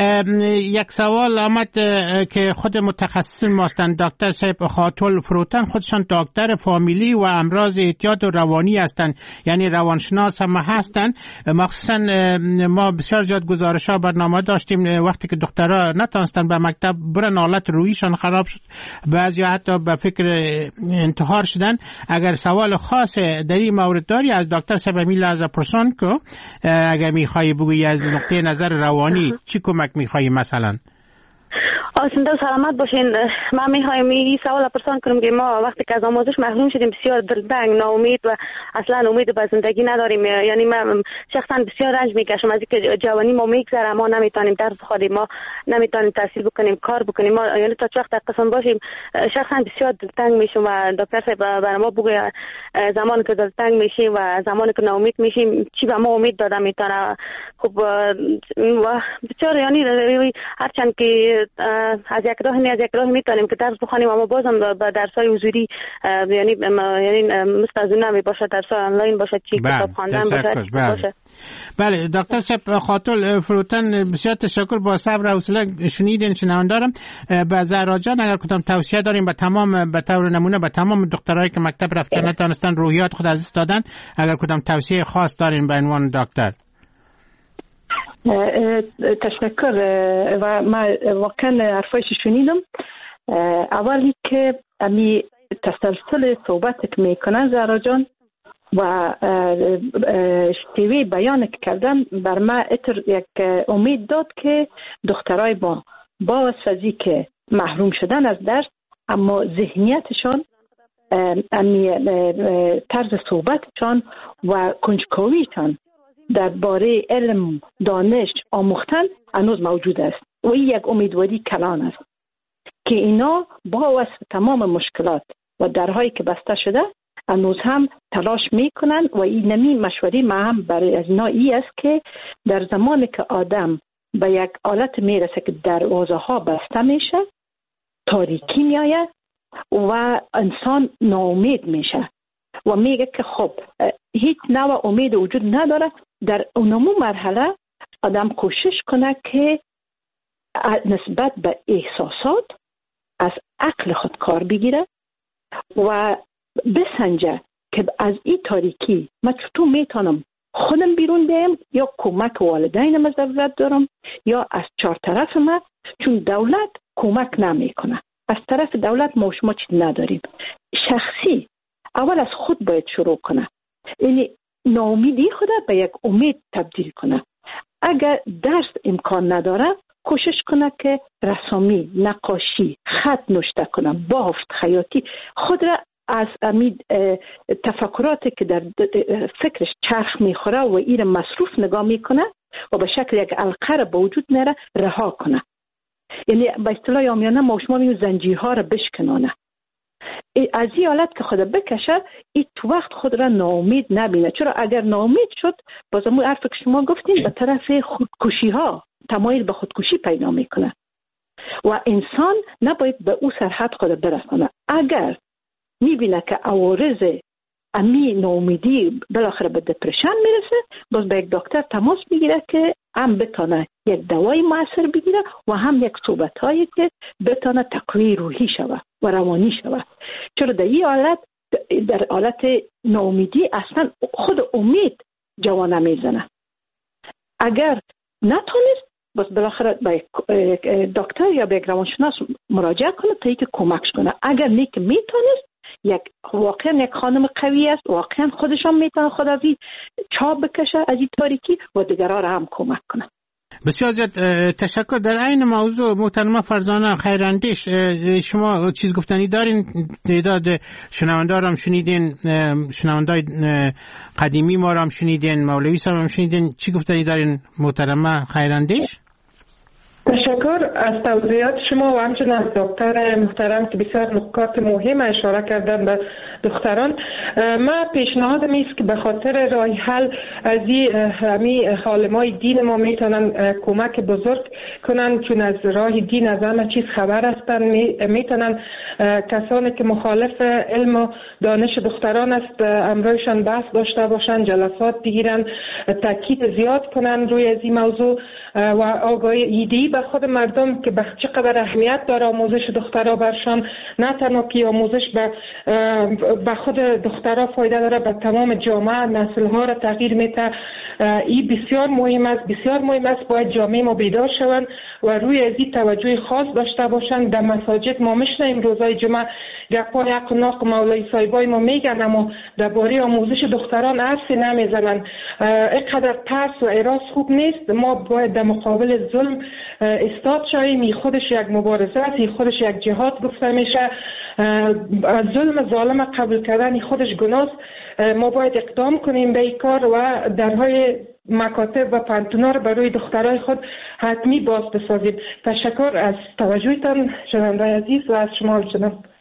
یک سوال آمد که خود متخصص ماستن دکتر صاحب خاطول فروتن، خودشان دکتر فامیلی و امراض اعتیاد و روانی هستند، یعنی روانشناس هم هستند. مخصوصا ما بسیار زیاد گزارش ها برنامه داشتیم وقتی که دخترها نتونستن به مکتب برن، حالت روحیشان خراب شد، بعضی حتی به فکر انتحار شدن. اگر سوال خاص در این مورد داری از دکتر صاحب میل از پرسون که اگر میخوایی بگویی از نقطه نظر روانی چی کمک میخوایی مثلا؟ آسنده و سلامت باشین. من میخوایم این سوال پرسان کنم که ما وقتی که از آموزش محروم شدیم بسیار دلتنگ، ناامید و اصلا امید به زندگی نداریم. یعنی من شخصا بسیار رنج میکشم از اینکه جوانی ما میگذره، ما نمیتونیم درس بخونیم، ما نمیتونیم تحصیل بکنیم، کار بکنیم. ما یعنی تا چه وقت قسم باشیم شخصا بسیار دلتنگ میشم و دکتر صاحب برای ما بگه زمانی که دلتنگ میشیم و زمانی که ناامید میشیم چی به ما امید داده میتونه. خب بسیار یعنی هرچند که از یک راه از یک راه میتونیم که درس بخوانیم، اما بازم به درس‌های حضوری یعنی یعنی مثل از اون نمی باشه، درس‌های آنلاین باشه، چی کتاب خواندن باشه. باشه بله دکتر صاحب خاطر فروتن بسیار تشکر، با صبر و حوصله شنیدین شنوندارم. به زهرا جان اگر کدام توصیه داریم به تمام به طور نمونه به تمام دخترایی که مکتب رفتن نتونستن روحیات خود از دست دادن، اگر کدام توصیه خاص دارین به عنوان دکتر؟ تشکر و ما واقعا حرفایش شنیدم. اولی که امی تسلسل صحبت که میکنن زهرا جان و شیوه بیان که کردن بر ما اتر یک امید داد که دخترای با با وسوزی که محروم شدن از درس اما ذهنیتشان، امی طرز صحبتشان و کنجکاویشان درباره علم دانش آموختن هنوز موجود است و این یک امیدواری کلان است که اینا با وصف تمام مشکلات و درهایی که بسته شده هنوز هم تلاش میکنن و این نمی مشوری ما هم برای از اینا ای است که در زمانی که آدم به یک حالت میرسه که دروازه ها بسته میشه، تاریکی میآید و انسان ناامید میشه و میگه که خب هیچ نوع امید وجود نداره، در اونمو مرحله آدم کوشش کنه که نسبت به احساسات از عقل خود کار بگیره و بسنجه که از این تاریکی من چطور میتونم خودم بیرون بیایم یا کمک والدینم ضرورت دارم یا از چهار طرف من، چون دولت کمک نمیکنه. از طرف دولت ما شما چیز نداریم. شخصی اول از خود باید شروع کنه، یعنی ناامیدی خود به یک امید تبدیل کنه. اگر درس امکان نداره کوشش کنه که رسامی، نقاشی، خط نوشته کنه، بافت، خیاطی خود را از امید تفکراتی که در فکرش چرخ میخوره و این مصروف نگاه میکنه و به شکل یک علقه به وجود میاره رها کنه. یعنی به اصطلاح عامیانه ما شما میگیم زنجیرها را بشکنانه. از این حالت که خود بکشه این تو وقت خود را ناامید نبینه، چرا اگر ناامید شد باز همون حرف که شما گفتین به طرف خودکشی ها تمایل به خودکشی پیدا میکنه و انسان نباید به او سرحد خود برسانه. اگر میبینه که عوارض امی ناامیدی بالاخره به دپرشن میرسه، باز به یک دکتر تماس میگیره که هم بتونه یک دوای موثر بگیره و هم یک صحبت هایی که بتونه تقویه روحی شود و روانی شود. چرا در این حالت در حالت ناامیدی اصلا خود امید جوانه میزنه. اگر نتونست باز بالاخره به دکتر یا به یک روانشناس مراجعه کنه تا اینکه کمکش کنه. اگر نیک میتونست یک واقعا یک خانم قوی است، واقعا خودشان میتونه خود از این چاب بکشه از این تاریکی و دیگرها را هم کمک کنه. بسیار زیاد تشکر. در این موضوع محترمه فرزانه خیراندیش شما چیز گفتنی دارین؟ تعداد شنوندار هم شنیدین، شنوندای قدیمی ما هم شنیدین، مولوی صاحب هم شنیدین، چی گفتنی دارین محترمه خیراندیش؟ تشکر از توضیحات شما و همچنین از دکتر محترم که بسیار نکات مهم اشاره کردن به دختران. ما پیشنهادم است که به خاطر راه حل از این عالمای دین ما میتونن کمک بزرگ کنن، چون از راه دین از همه چیز خبر هستن، میتونن کسانی که مخالف علم و دانش دختران است امروزشان بحث داشته باشن، جلسات بگیرن، تاکید زیاد کنن روی از این موضوع و آگاهی ایدی به خود مردم که به چقدر اهمیت داره آموزش دخترها برشان، نه تنها که آموزش به به خود دخترها فایده داره، به تمام جامعه نسل‌ها را تغییر میده. این بسیار مهم است، بسیار مهم است. باید جامعه ما بیدار شوند و روی از این توجه خاص داشته باشند. در مساجد ما میشنیم روزای جمعه گپای حق و ناق مولوی صاحبای ما میگن، اما درباره آموزش دختران حرفی نمیزنن. اینقدر ترس و اراس خوب نیست. ما باید در مقابل ظلم استاد شویم. این خودش یک مبارزه است، این خودش یک جهاد گفته میشه. از ظلم ظالم قبول کردن خودش گناه است. ما باید اقدام کنیم به این کار و درهای مکاتب و پانتونا رو برای دخترای خود حتمی باز بسازیم. تشکر از توجهتان شنوندگان عزیز و از شما همچنان.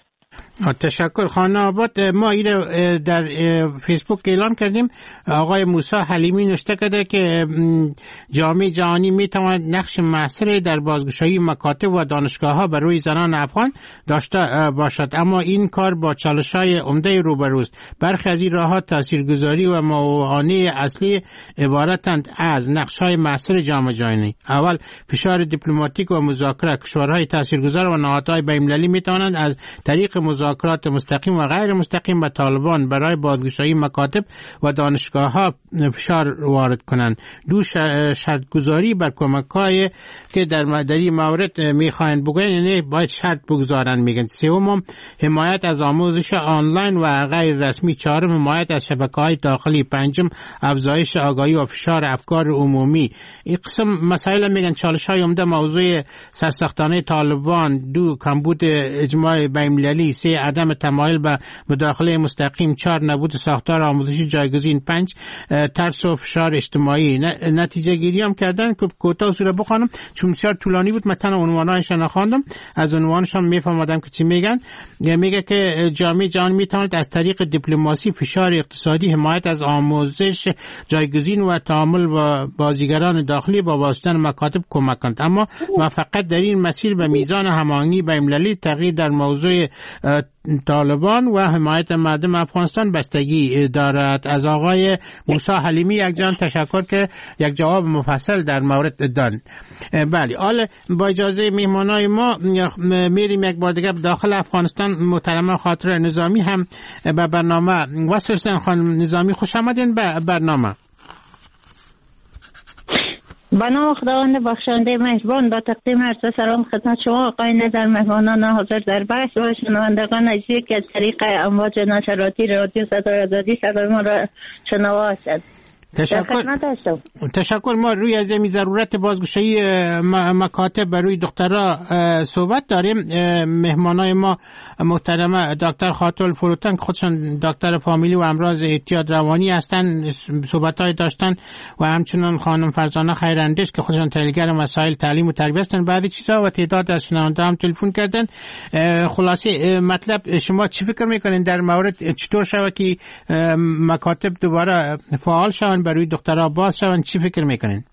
تشکر. خانه آباد ما این در فیسبوک اعلام کردیم. آقای موسی حلیمی نوشته کرده که جامعه جهانی میتواند نقش مؤثری در بازگشایی مکاتب و دانشگاه ها بر روی زنان افغان داشته باشد، اما این کار با چالش‌های عمده روبروست. برخی از این راه‌ها تاثیرگذاری و موانع اصلی عبارتند از نقش‌های مؤثر جامعه جهانی. اول، فشار دیپلماتیک و مذاکره. کشورهای تاثیرگذار و نهادهای بین‌المللی میتوانند از طریق مذاکرات مستقیم و غیر مستقیم به طالبان برای بازگشایی مکاتب و دانشگاه‌ها فشار وارد کنند. دو، شرطگذاری بر کمک‌های که در مداری مورد میخواهند بگویند، یعنی باید شرط بگذارن میگن. سوم، حمایت از آموزش آنلاین و غیر رسمی. چهارم، حمایت از شبکه‌های داخلی. پنجم، افزایش آگاهی و فشار افکار عمومی. این قسم مسائل میگن چالش‌های عمده موضوع سرسختانه طالبان. دو، کمبود اجماع بین‌المللی. سه، عدم تمایل به مداخله مستقیم. چهار، نبود ساختار آموزشی جایگزین. پنج، ترس و فشار اجتماعی. نتیجه گیری هم کردن که کوتاه سوره بخوانم چون بسیار طولانی بود، مثلا عنوانایش نخواندم، از عنوانشون میفهمدم که چی میگن. میگه که جامعه جهانی میتواند از طریق دیپلماسی، فشار اقتصادی، حمایت از آموزش جایگزین و تعامل با بازیگران داخلی با واسطه مکاتب کمک کند، اما موفقیت در این مسیر به میزان هماهنگی بین‌المللی، تغییر در موضوع طالبان و حمایت مردم افغانستان بستگی دارد. از آقای موسی حلیمی یک جان تشکر که یک جواب مفصل در مورد دادن. بله، حالا با اجازه میهمانای ما میریم یک بار دیگه داخل افغانستان. محترمه خاطر نظامی هم به برنامه وصل. خانم نظامی خوش آمدین به برنامه. با نام خداوند بخشنده مهربان با تقدیم عرض سلام خدمت شما آقای نظر، مهمانان حاضر در بحث و شنوندگان عزیزی که از طریق امواج نشراتی رادیو صدای آزادی صدای ما را شنوا هستند. تشکر. تشکر. ما روی از این ضرورت بازگشایی مکاتب برای دخترها صحبت داریم. مهمانای ما محترم دکتر خاطر فروتن که خودشان دکتر فامیلی و امراض اعتیاد روانی هستند صحبت‌های داشتن و همچنان خانم فرزانه خیراندیش که خودشان تحلیلگر مسائل تعلیم و تربیت هستند. بعد چیزا و تعداد از شنونده هم تلفن کردن. خلاصه مطلب شما چی فکر میکنین در مورد چطور شود که مکاتب دوباره فعال شوند برای دخترها باز شوند؟ چی فکر میکنین؟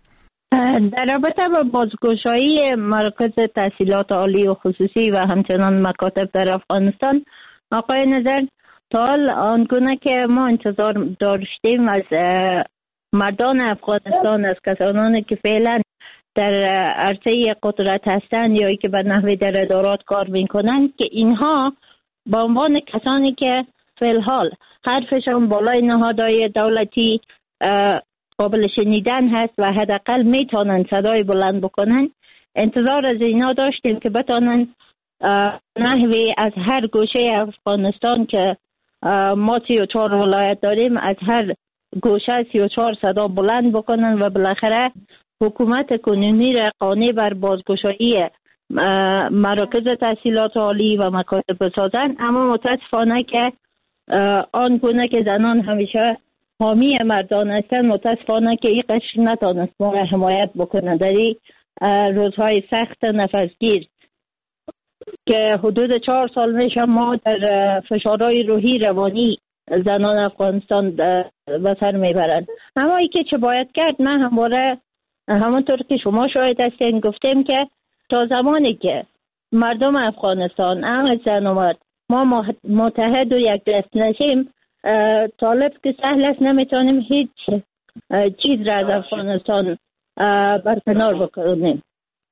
در رابطه با بازگشایی مراکز تحصیلات عالی و خصوصی و همچنان مکاتب در افغانستان، آقای نظر، تا حال آنگونه که ما انتظار داشتیم از مردان افغانستان، از کسانی که فعلا در عرصه قدرت هستند یا که به نحوی در ادارات کار میکنند، که اینها با عنوان کسانی که فعلحال حرفشان بالای نهادهای دولتی قابل شنیدن هست و حداقل میتونن صدای بلند بکنن، انتظار از اینا داشتیم که بتونن نحوی از هر گوشه افغانستان که ما سی و چهار ولایت داریم، از هر گوشه سی و چهار صدا بلند بکنن و بالاخره حکومت کنونی را قانع بر بازگشایی مراکز تحصیلات عالی و مکاتب بسازن. اما متاسفانه که آن گونه که زنان همیشه حامی مردان هستند، متاسفانه که این قشر نتانست ما را حمایت بکنه در این روزهای سخت نفسگیر که حدود چهار سال میشه ما در فشارهای روحی روانی زنان افغانستان به سر میبرند. اما ای که چه باید کرد، من همواره همونطور که شما شاهد هستین گفتیم که تا زمانی که مردم افغانستان هم زن و مرد ما متحد و یک دست نشیم، طالب که سهل است نمیتونیم هیچ چیز را از افغانستان برکنار بکنیم.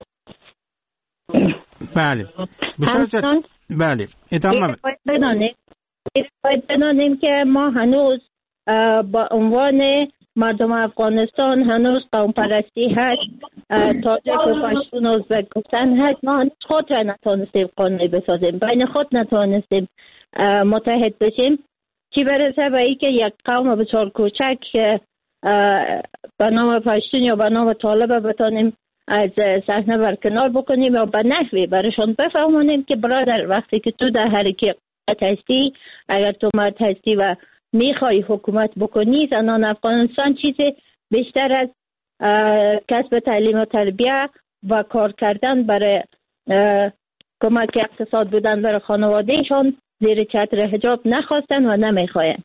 بله همچنان بله ادامه باید بدانیم باید بدانیم که ما هنوز با عنوان مردم افغانستان هنوز قوم پرستی هست، تاجک و پشتون و ازبک گفتن هست. ما خود را نتونستیم قانونی بسازیم، بین خود نتونستیم متحد بشیم، چی برسه به ای که یک قوم بسیار کوچک به نام پشتون یا به نام طالب بتانیم از صحنه برکنار بکنیم یا به نحوی برشان بفهمونیم که برادر، وقتی که تو در حرکت هستی، اگر تو مرد هستی و میخوای حکومت بکنی، زنان افغانستان چیزی بیشتر از کسب تعلیم و تربیت و کار کردن برای کمک اقتصاد بودن برای خانوادهشان زیر چتر حجاب نخواستن و نمیخواین.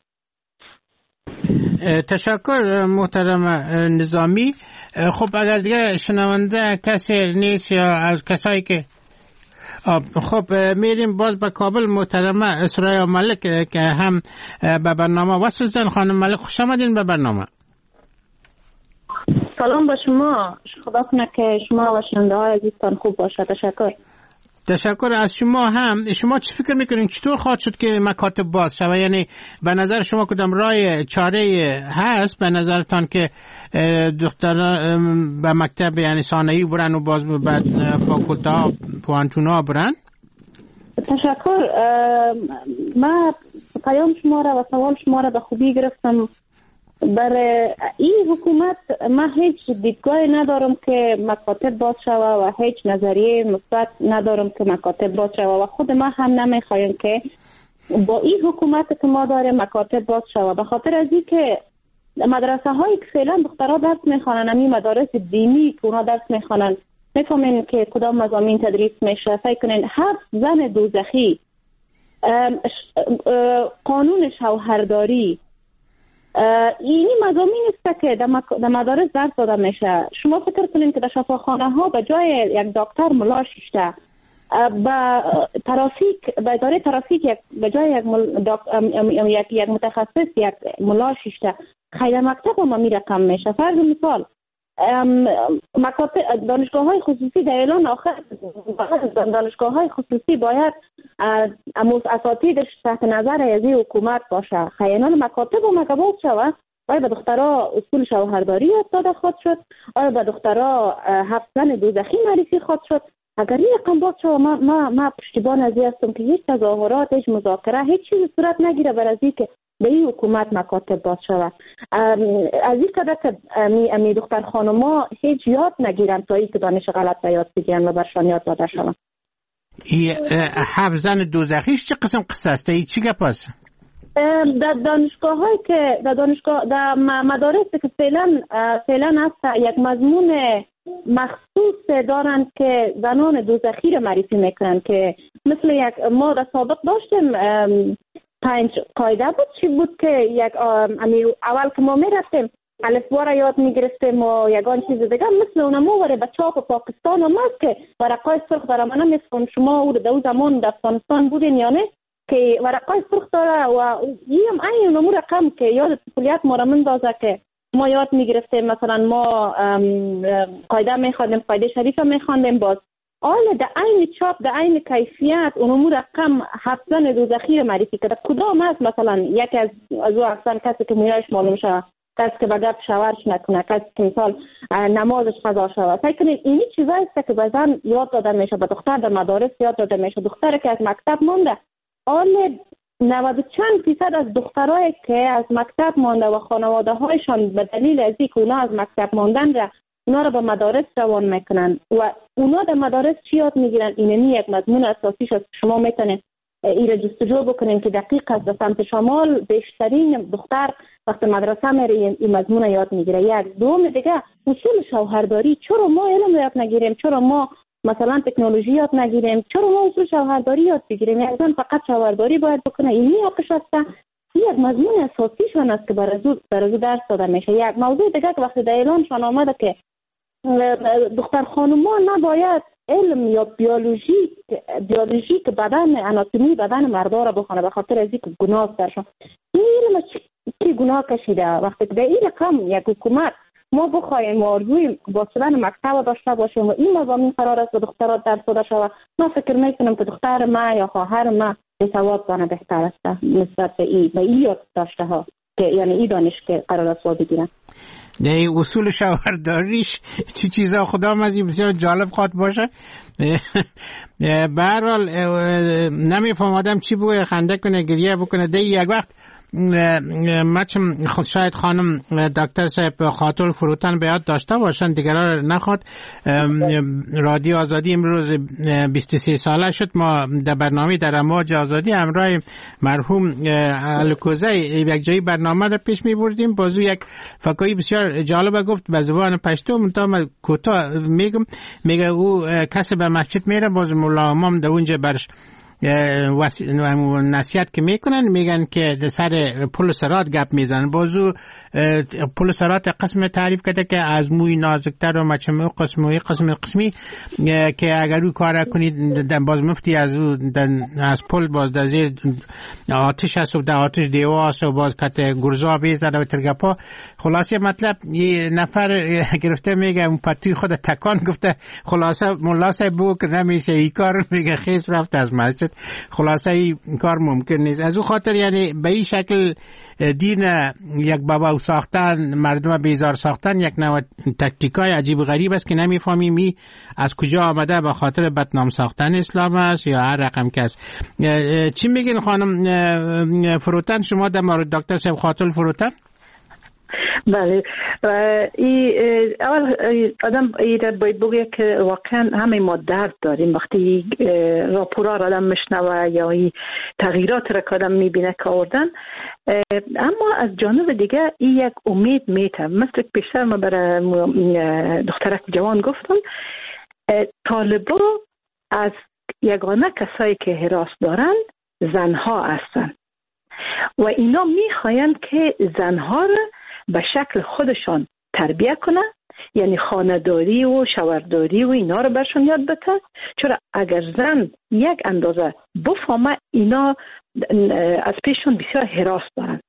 تشکر محترم نظامی. خب اگر دیگه شنونده کسی نیست یا از کسایی که خب میریم باز به کابل. محترم سریا ملک که هم به برنامه وصل شدن. خانم ملک خوش آمدین به برنامه. سلام با شما، خدا کنه که شما و شنونده های عزیزتان خوب باشه. تشکر. تشکر از شما هم. شما چی فکر میکنین چطور خواهد شد که مکاتب باز شود؟ یعنی به نظر شما کدام راه چاره هست به نظرتان که دختران به مکتب یعنی ثانوی برن و باز بعد فاکولته ها پوانتون ها برن؟ تشکر. من پیام شما را و سوال شما را به خوبی گرفتم. برای این حکومت من هیچ دیدگاهی ندارم که مکاتب باز شوه و هیچ نظریه مثبت ندارم که مکاتب باز شوه و خود ما هم نمیخوایم که با این حکومت که ما داریم مکاتب باز شوه، به خاطر از این که مدرسه هایی که فعلا دخترها درس میخوانن، همین مدارس دینی که اونا درس میخوانن، میفهمین که کدام مضامین تدریس میشه. فکر کنین هفت زن دوزخی، قانون شوهرداری، اینی مضامین است که در مدارس درس داده میشه. شما فکر کنین که در شفاخانه ها به جای یک دکتر ملا شیشته، با ترافیک به اداره ترافیک یک به جای یک مل... داک... یک یک متخصص یک ملا شیشته، خیلی مکتب هم می رقم میشه. فرض مثال مکاتب دانشگاه های خصوصی در اعلان آخر دانشگاه های خصوصی باید اساتیدش تحت نظر از حکومت باشه. خیانان مکاتب و مکبات شود. آیا به دخترها اصول شوهرداری یاد داده خواهد شد؟ آیا به دخترها هفت زن دوزخی معرفی خواهد شد؟ اگر این رقم باز شد، ما ما ما پشتیبان ازی هستم که هیچ تظاهرات، هیچ مذاکره، هیچ چیز صورت نگیره بر از این که به این حکومت مکاتب باز شود. از این قدر که امی دختر خانوما هیچ یاد نگیرن تا این که دانش غلط به یاد بگیرن و برشان یاد داده شود. این هفت زن دوزخیش چه قسم قصه است؟ این چی گپ است؟ در دانشگاه هایی که در دانشگاه در مدارسی که فعلا فعلا هست یک مضمون مخصوص دارند که زنان دوزخی رو معرفی میکنن، که مثل یک ما در سابق داشتیم پنج قاعده بود چی بود که یک اول که ما میرفتیم الفبا را یاد میگرفتیم و یگان چیز دیگه مثل اونمو وره به چاپ پاکستان هم هست که ورقای سرخ داره. من نمیفهم شما او در زمان در افغانستان بودین یا نه که ورقای سرخ داره و این این اونمو رقم که یاد طفولیت ما را مندازه که ما یاد میگرفتیم. مثلا ما قاعده میخواندیم، قاعده شریفه میخواندیم، باز آله در عین چاپ در عین کیفیت اونمو رقم هفت زن دوزخی رو معرفی کرده. کدام هست؟ مثلا یکی از از او احسان کسی که مویاش معلوم شده، کسی که به گپ شوهرش نکنه، کسی که مثال نمازش قضا شود. فکر کنید اینی چیزایی است که به زن یاد داده میشه، به دختر در مدارس یاد داده میشه. دختر که از مکتب مونده، آله نود و چند فیصد از دخترایی که از مکتب مانده و خانواده هایشان به دلیل از اینکه اونا از مکتب ماندن را اونا را به مدارس روان میکنن و اونا در مدارس چی یاد میگیرن؟ اینمی یک مضمون اساسیش است. شما میتونید این را جستجو بکنین که دقیق است. در سمت شمال بیشترین دختر وقت مدرسه میره این مضمون یاد میگیره. یک دوم دیگه اصول شوهرداری. چرا ما علم یاد نگیریم؟ چرا ما مثلا تکنولوژی یاد نگیریم؟ چرا ما اصول شوهرداری یاد بگیریم؟ یک زن فقط شوهرداری باید بکنه، اینی حقش است. یک مضمون اساسیشون است که برای درس داده میشه. یک موضوع دیگه که وقتی در اعلانشان آمده که دختر خانوما نباید علم یا بیولوژی بیولوژی که بدن اناتومی بدن مردا را بخونه به خاطر از اینکه گناه درشون. این علم چی گناه کشیده؟ وقتی که در این رقم یک حکومت ما بخوایم آرزوی با شدن مکتب داشته باشیم و این مضامین قرار است به دخترات درس داده شود، من فکر میکنم که دختر ما یا خواهر ما به ثواب دانه بهتر است نسبت به این به این یاد داشته ها که یعنی این دانش که قرار است یاد بگیرن. نه اصول شوهرداریش چی چیزا خدا مزی بسیار جالب خواد باشه. به هر حال نمیفهم آدم چی بگه، خنده کنه، گریه بکنه. ده یک وقت مچم خود شاید خانم دکتر صاحب خاطر فروتن به یاد داشته باشن، دیگران را نخواد. رادیو آزادی امروز بیست و سه ساله شد. ما در برنامه در امواج آزادی همراه مرحوم الکوزه یک جایی برنامه را پیش می بردیم. بازو یک فکایی بسیار جالب گفت به زبان پشتو، منتها من کوتاه میگم. میگه او کسی به مسجد میره، باز مولا امام در اونجا برش نصیحت که میکنن، میگن که سر پل سرات گپ میزنن. بازو پل سرات قسم تعریف کرده که از موی نازکتر و مچمه قسموی قسم قسمی که اگر او کار کنید باز مفتی از او از پل باز در زیر آتش هست و در آتش دیوه هست و باز کت گرزا بیزده و ترگپا. خلاصه مطلب یه نفر گرفته میگه اون پتوی خود تکان گفته خلاصه ملاسه بو که نمیشه ای کار، میگه خیز رفت از مسجد. خلاصه این کار ممکن نیست. از او خاطر یعنی به این شکل دین یک بابا ساختن، مردم بیزار ساختن یک نوع تکتیکای عجیب و غریب است که نمیفهمیم می از کجا آمده، به خاطر بدنام ساختن اسلام است یا هر رقم که است. چی میگین خانم فروتن شما در مورد دکتر صاحب خاطر فروتن؟ بله، ای اول آدم ایره باید بگه که واقعا همه ما درد داریم وقتی راپورا را آدم میشنوه یا ای تغییرات را که آدم میبینه که آوردن. اما از جانب دیگه این یک امید میته. مثل پیشتر ما برای دخترک جوان گفتم، طالبا از یگانه کسایی که حراس دارن زنها هستن و اینا میخواین که زنها را به شکل خودشان تربیه کنه، یعنی خانه‌داری و شوهرداری و اینا رو برشون یاد بده. چرا اگر زن یک اندازه بفهمه اینا از پیششون بسیار حراس دارن.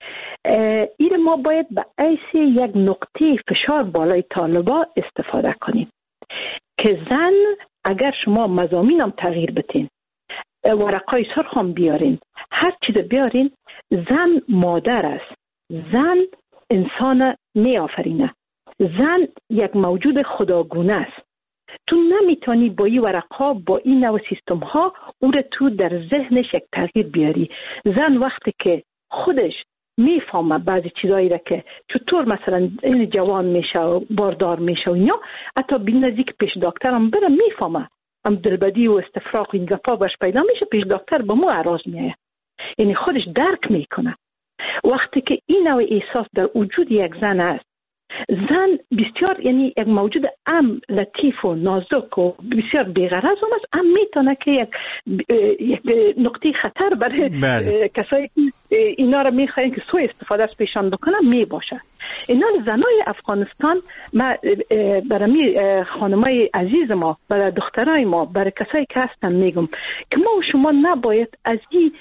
این ما باید به ایسی یک نقطه فشار بالای طالبا استفاده کنیم که زن اگر شما مضامینم تغییر بتین، ورقای سرخ هم بیارین، هر چیز بیارین، زن مادر است، زن انسان می آفرینه، زن یک موجود خداگونه است. تو نمیتونی با این ورقا با این نوع سیستم ها او رو تو در ذهنش یک تغییر بیاری. زن وقتی که خودش میفهمه بعضی چیزایی را که چطور مثلا این جوان میشه و باردار میشه و اینا، حتی بین نزدیک پیش دکتر هم بره میفهمه، هم دلبدی و استفراغ این گپا باش پیدا میشه، پیش دکتر با مو عراض میایه، یعنی خودش درک میکنه. وقتی که این نوع احساس در وجود یک زن است، زن بسیار یعنی یک موجود ام لطیف و نازک و بسیار بی‌غرض هم است، ام میتونه که یک, یک نقطه خطر برای کسایی که اینا رو میخواین که سوء استفاده از پیشان بکنن می باشه. اینا زنای افغانستان، ما برای خانمای عزیز ما، برای دخترای ما، برای کسایی که هستن میگم که ما و شما نباید از این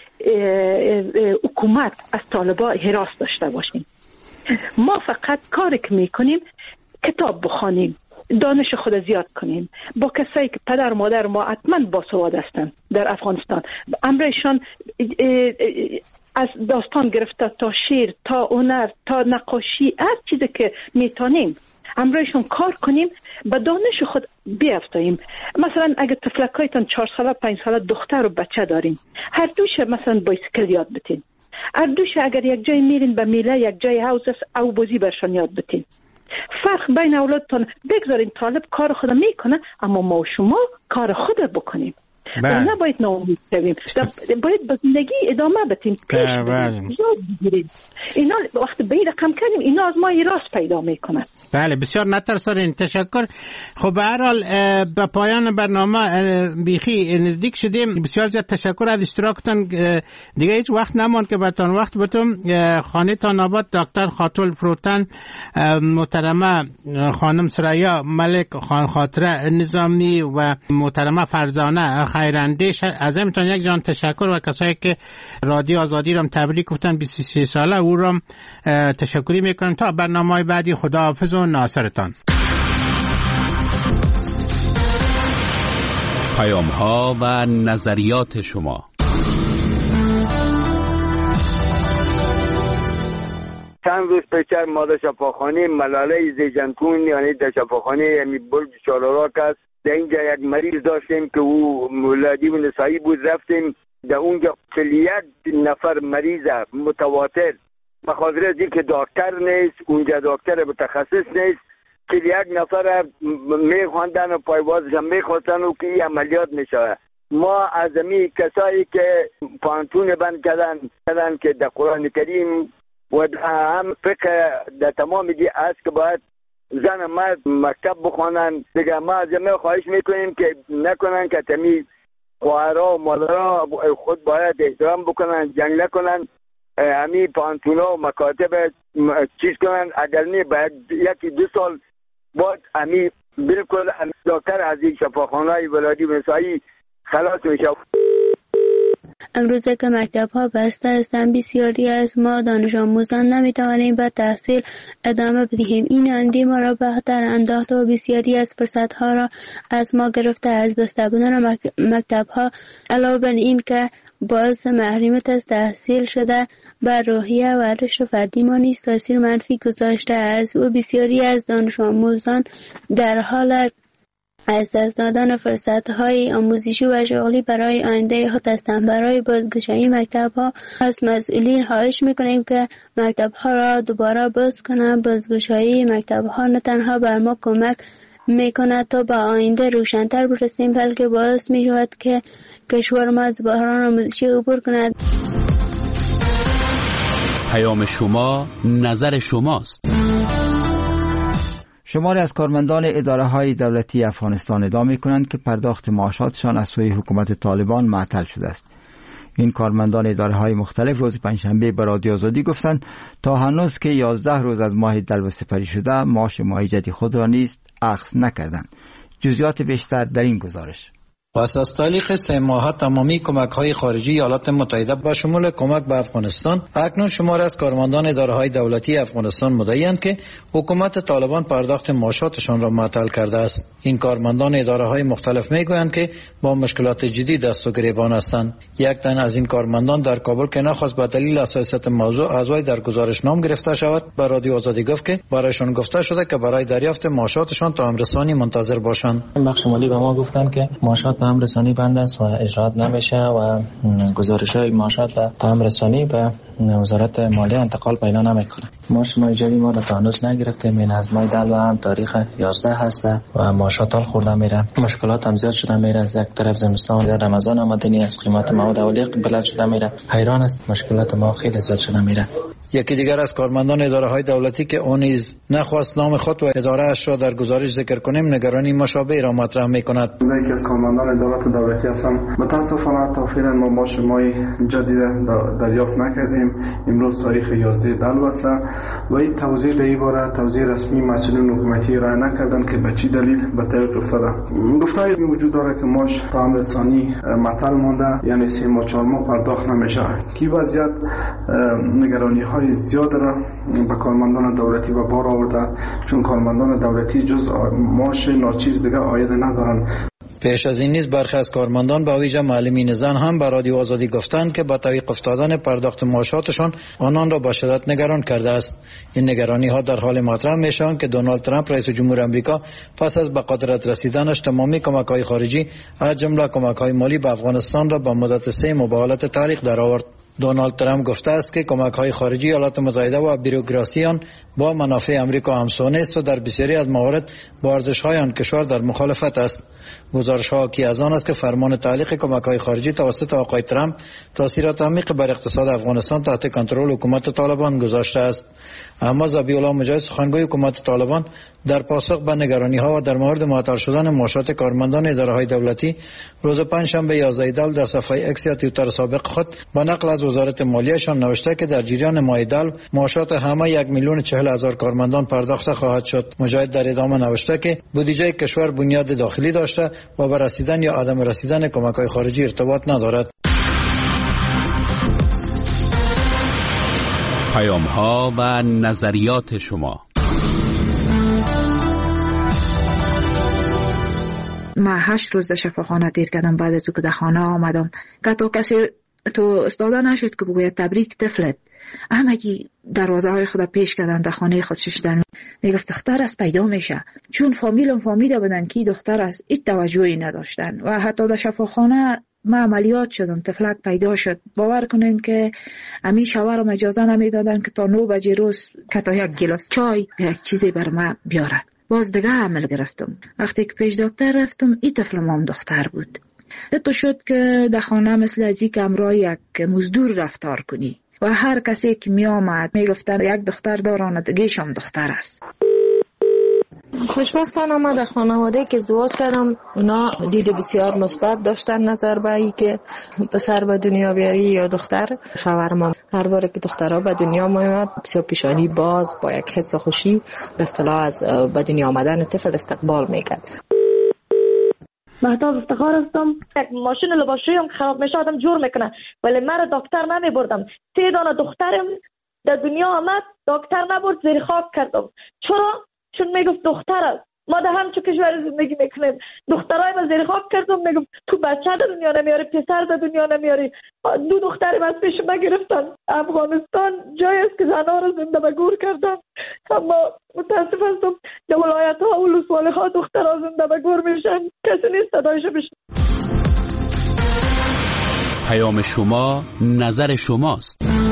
حکومت از طالبا حراس داشته باشیم. ما فقط کاری که میکنیم کتاب بخوانیم، دانش خود زیاد کنیم، با کسایی که پدر مادر ما حتما باسواد هستن در افغانستان، امرشان از داستان گرفته تا شعر تا هنر تا نقاشی، هر چیزی که میتونیم امرایشون کار کنیم، به دانش خود بیافتاییم. مثلا اگر طفلکایتان چهار ساله پنج ساله دختر و بچه دارین، هر دوش مثلا بایسکل یاد بتین، هر دوش اگر یک جای میرین به میله یک جای حوض است او بازی برشان یاد بتین. فرق بین اولادتان بگذارین، طالب کار خود میکنه اما ما و شما کار خود بکنیم. نه باید ناامید شویم، باید به زندگی ادامه بدیم، پیش بریم، یاد بگیریم. اینا وقتی به این رقم کردیم اینا از ما راست پیدا میکنن. بله بسیار نترسارین، تشکر. خب به هر حال به پایان برنامه بیخی نزدیک شدیم. بسیار زیاد تشکر از اشتراکتان. دیگه هیچ وقت نماند که براتون وقت بتم. خانه تان آباد دکتر خاطر فروتن، محترمه خانم سریا ملک خان خاطره نظامی و محترمه فرزانه خیراندیش، از همینطور یک جان تشکر و کسایی که رادیو آزادی رو تبریک گفتن بیست و سه ساله او رو تشکری میکنم. تا برنامه بعدی خداحافظ و ناصرتان. پیام ها و نظریات شما. چند روز پیش ما در شفاخانه ملاله زیجنتون یعنی در شفاخانه یعنی برج چالوراک است، در اینجا یک مریض داشتیم که او ولادی و نسایی بود. رفتیم در اونجا چلیت نفر مریض متواتر بخاطر از اینکه دکتر نیست، اونجا دکتر متخصص نیست، چلیت نفر میخواندن و پایوازش هم میخواستن و که این عملیات میشه. ما از امی کسایی که پانتون بند کردن کردن که در قرآن کریم و هم فقه در تمام دی است که باید زن مرد مکتب بخوانن. دیگه ما از امی خواهش میکنیم که نکنن که تمی خواهرها و مادرها خود باید احترام بکنن، جنگ نکنن، امی پانتونا و مکاتب چیز کنن. اگر نه باید یکی دو سال بعد امی بالکل دکتر از این شفاخانه ولادی مسایی خلاص میشه. امروزه که مکتب ها بسته هستند بسیاری از ما دانش آموزان نمیتوانیم به تحصیل ادامه بدهیم. این اندی ما را بهتر انداخته و بسیاری از فرصت ها را از ما گرفته. از بسته بودن مکتب ها علاوه بر این که باعث محرومیت از تحصیل شده بر روحیه و رشد فردی ما نیز تاثیر منفی گذاشته است و بسیاری از دانش آموزان در حال از دست دادن فرصت‌های آموزشی و شغلی برای آینده خود هستند. برای بازگشایی مکتب‌ها از مسئولین خواهش می‌کنیم که مکتب‌ها را دوباره باز کنند. بازگشایی مکتب‌ها نه تنها بر ما کمک می‌کند تا به آینده روشن‌تر برسیم، بلکه باعث می‌شود که کشور ما از بحران آموزشی عبور کند. پیام شما، نظر شماست. شماری از کارمندان اداره‌های دولتی افغانستان ادعا می‌کنند که پرداخت معاشاتشان از سوی حکومت طالبان معطل شده است. این کارمندان اداره‌های مختلف روز پنجشنبه به رادیو آزادی گفتند تا هنوز که یازده روز از ماه دلو سپری شده معاش مؤیدی خود را نیز اخذ نکردند. جزئیات بیشتر در این گزارش. پس از تعلیق سه ماه تمامی کمک‌های خارجی ایالات متحده با شمول کمک به افغانستان، اکنون شمار از کارمندان اداره‌های دولتی افغانستان مدعی‌اند که حکومت طالبان پرداخت معاشاتشان را معطل کرده است. این کارمندان اداره‌های مختلف می‌گویند که با مشکلات جدی دست و گریبان هستند. یک تن از این کارمندان در کابل که نخواست به دلیل حساسیت موضوع از وی در گزارش نام گرفته شود، به رادیو آزادی گفت که برایشان گفته شده که برای دریافت معاشاتشان تا امرسانی منتظر باشند. بخش مالی به ما گفتند که معاشات به امرسانی بند است و اجرات نمیشه و گزارش‌های معاشات به امرسانی به وزارت مالیه انتقال پیدا نمیکنه. معاش ماجری ما را تا هنوز نگرفتیم. این از ماه دلو هم تاریخ یازده هسته و معاشات حال خورده میره. مشکلات هم زیاد شده میره. از یک طرف زمستان یا رمضان آمدنی از قیمت مواد اولیه بلند شده میره. حیران است. مشکلات ما خیلی زیاد شده میره. یکی دیگر از کارمندان اداره‌های دولتی که اون نیز نخواست نام خود و اداره اش را در گزارش ذکر کنیم، نگرانی مشابه را مطرح می‌کند. یکی از کارمندان ادارات دولتی هستم. متاسفانه تا فعلا ما معاش مای جدید دریافت نکردیم. امروز تاریخ یازده دلو است و این توضیح در این باره توضیح رسمی مسئولین حکومتی ارائه نکردند که به چه دلیل به طریق افتاده. گفته‌ای وجود داره که معاش تا امر ثانی معطل مانده، یعنی سه ماه چهار ماه پرداخت نمیشه. کی وضعیت نگرانی زیاد را به کارمندان دولتی و بار آورده، چون کارمندان دولتی جز معاش ناچیز دیگه عاید ندارن. پیش از این نیز برخی از کارمندان به ویژه معلمین زن هم به رادیو آزادی گفتند که با تعویق افتادن پرداخت معاشاتشان آنان را به شدت نگران کرده است. این نگرانی ها در حال مطرح میشوند که دونالد ترامپ رئیس جمهور آمریکا پس از به قدرت رسیدنش تمامی کمک‌های خارجی از جمله کمک‌های مالی به افغانستان را به مدت سه ماه به حالت تعلیق درآورد. دونالد ترامپ گفته است که کمک‌های خارجی ایالات متحده و بوروکراسی آن با منافع امریکا همسو نیست و در بسیاری از موارد با ارزش‌های آن کشور در مخالفت است. گزارش‌ها حاکی از آن است که فرمان تعلیق کمک‌های خارجی توسط آقای ترامپ تاثیرات عمیق بر اقتصاد افغانستان تحت کنترل حکومت طالبان گذاشته است. اما ذبیح الله مجاهد سخنگوی حکومت طالبان در پاسخ به نگرانی‌ها و در مورد معطل شدن معاشات کارمندان اداره‌های دولتی روز پنجشنبه یازده دلو در صفحه اکس یا توییتر سابق خود با نقل از وزارت مالیه‌شان نوشته که در جریان ماه دلو معاشات همه یک میلیون چهل هزار کارمندان پرداخته خواهد شد. مجاهد در ادامه نوشته که بودجه کشور بنیاد داخلی داشته و به رسیدن یا عدم رسیدن کمک‌های خارجی ارتباط ندارد. پیام‌ها و نظریات شما. من هشت روز در شفاخانه دیر کردم بعد از که در خانه آمدم که تا کسی تو استاده نشد که بگوید تبریک طفلت. همگی دروازه های خود پیش کردن در خانه خود ششدن. میگفت دختر است پیدا میشه، چون فامیلم فامیل بودن که دختر است هیچ توجهی نداشتن و حتی در شفاخانه من عملیات شدم، تفلک پیدا شد. باور کنین که امی شوهرم اجازه نمیدادن که تا نو بجه روز که تا یک گلاس چای یک چیزی بر من بیاره. باز دیگه عمل گرفتم. وقتی که پیش دکتر رفتم، این طفل مام دختر بود. تو شد که در خانه مثل از یک امرای یک مزدور رفتار کنی و هر کسی که می آمد می گفتن یک دختر دارن دیگه‌ش هم دختر است. خوشبختانه من در خانواده که ازدواج کردم اونا دید بسیار مثبت داشتن نظر به این که پسر به دنیا بیاری یا دختر. شوهرم هر بار که دخترها به دنیا میاد بسیار پیشانی باز با یک حس خوشی به اصطلاح از به دنیا آمدن طفل استقبال میکرد. مهتاب افتخار هستم. یک ماشین لباسشویی هم خراب میشه آدم جور میکنه، ولی من دکتر نمی بردم. سه دانه دخترم در دنیا آمد، دکتر نبرد، زیر خاک کردم. چرا؟ چون میگفت دختر است. ما در همچون کشور زندگی میکنیم، دخترای ما زیر خاک کردم، میگم تو بچه در دنیا نمیاری، پسر در دنیا نمیاری. دو دخترم از پیش ما گرفتن. افغانستان جایی است که زنها رو زنده به گور کردن، اما متاسف هستم در ولایت ها و ولسوالی ها دخترها زنده به گور میشن، کسی نیست صدایش بشه. پیام شما نظر شماست.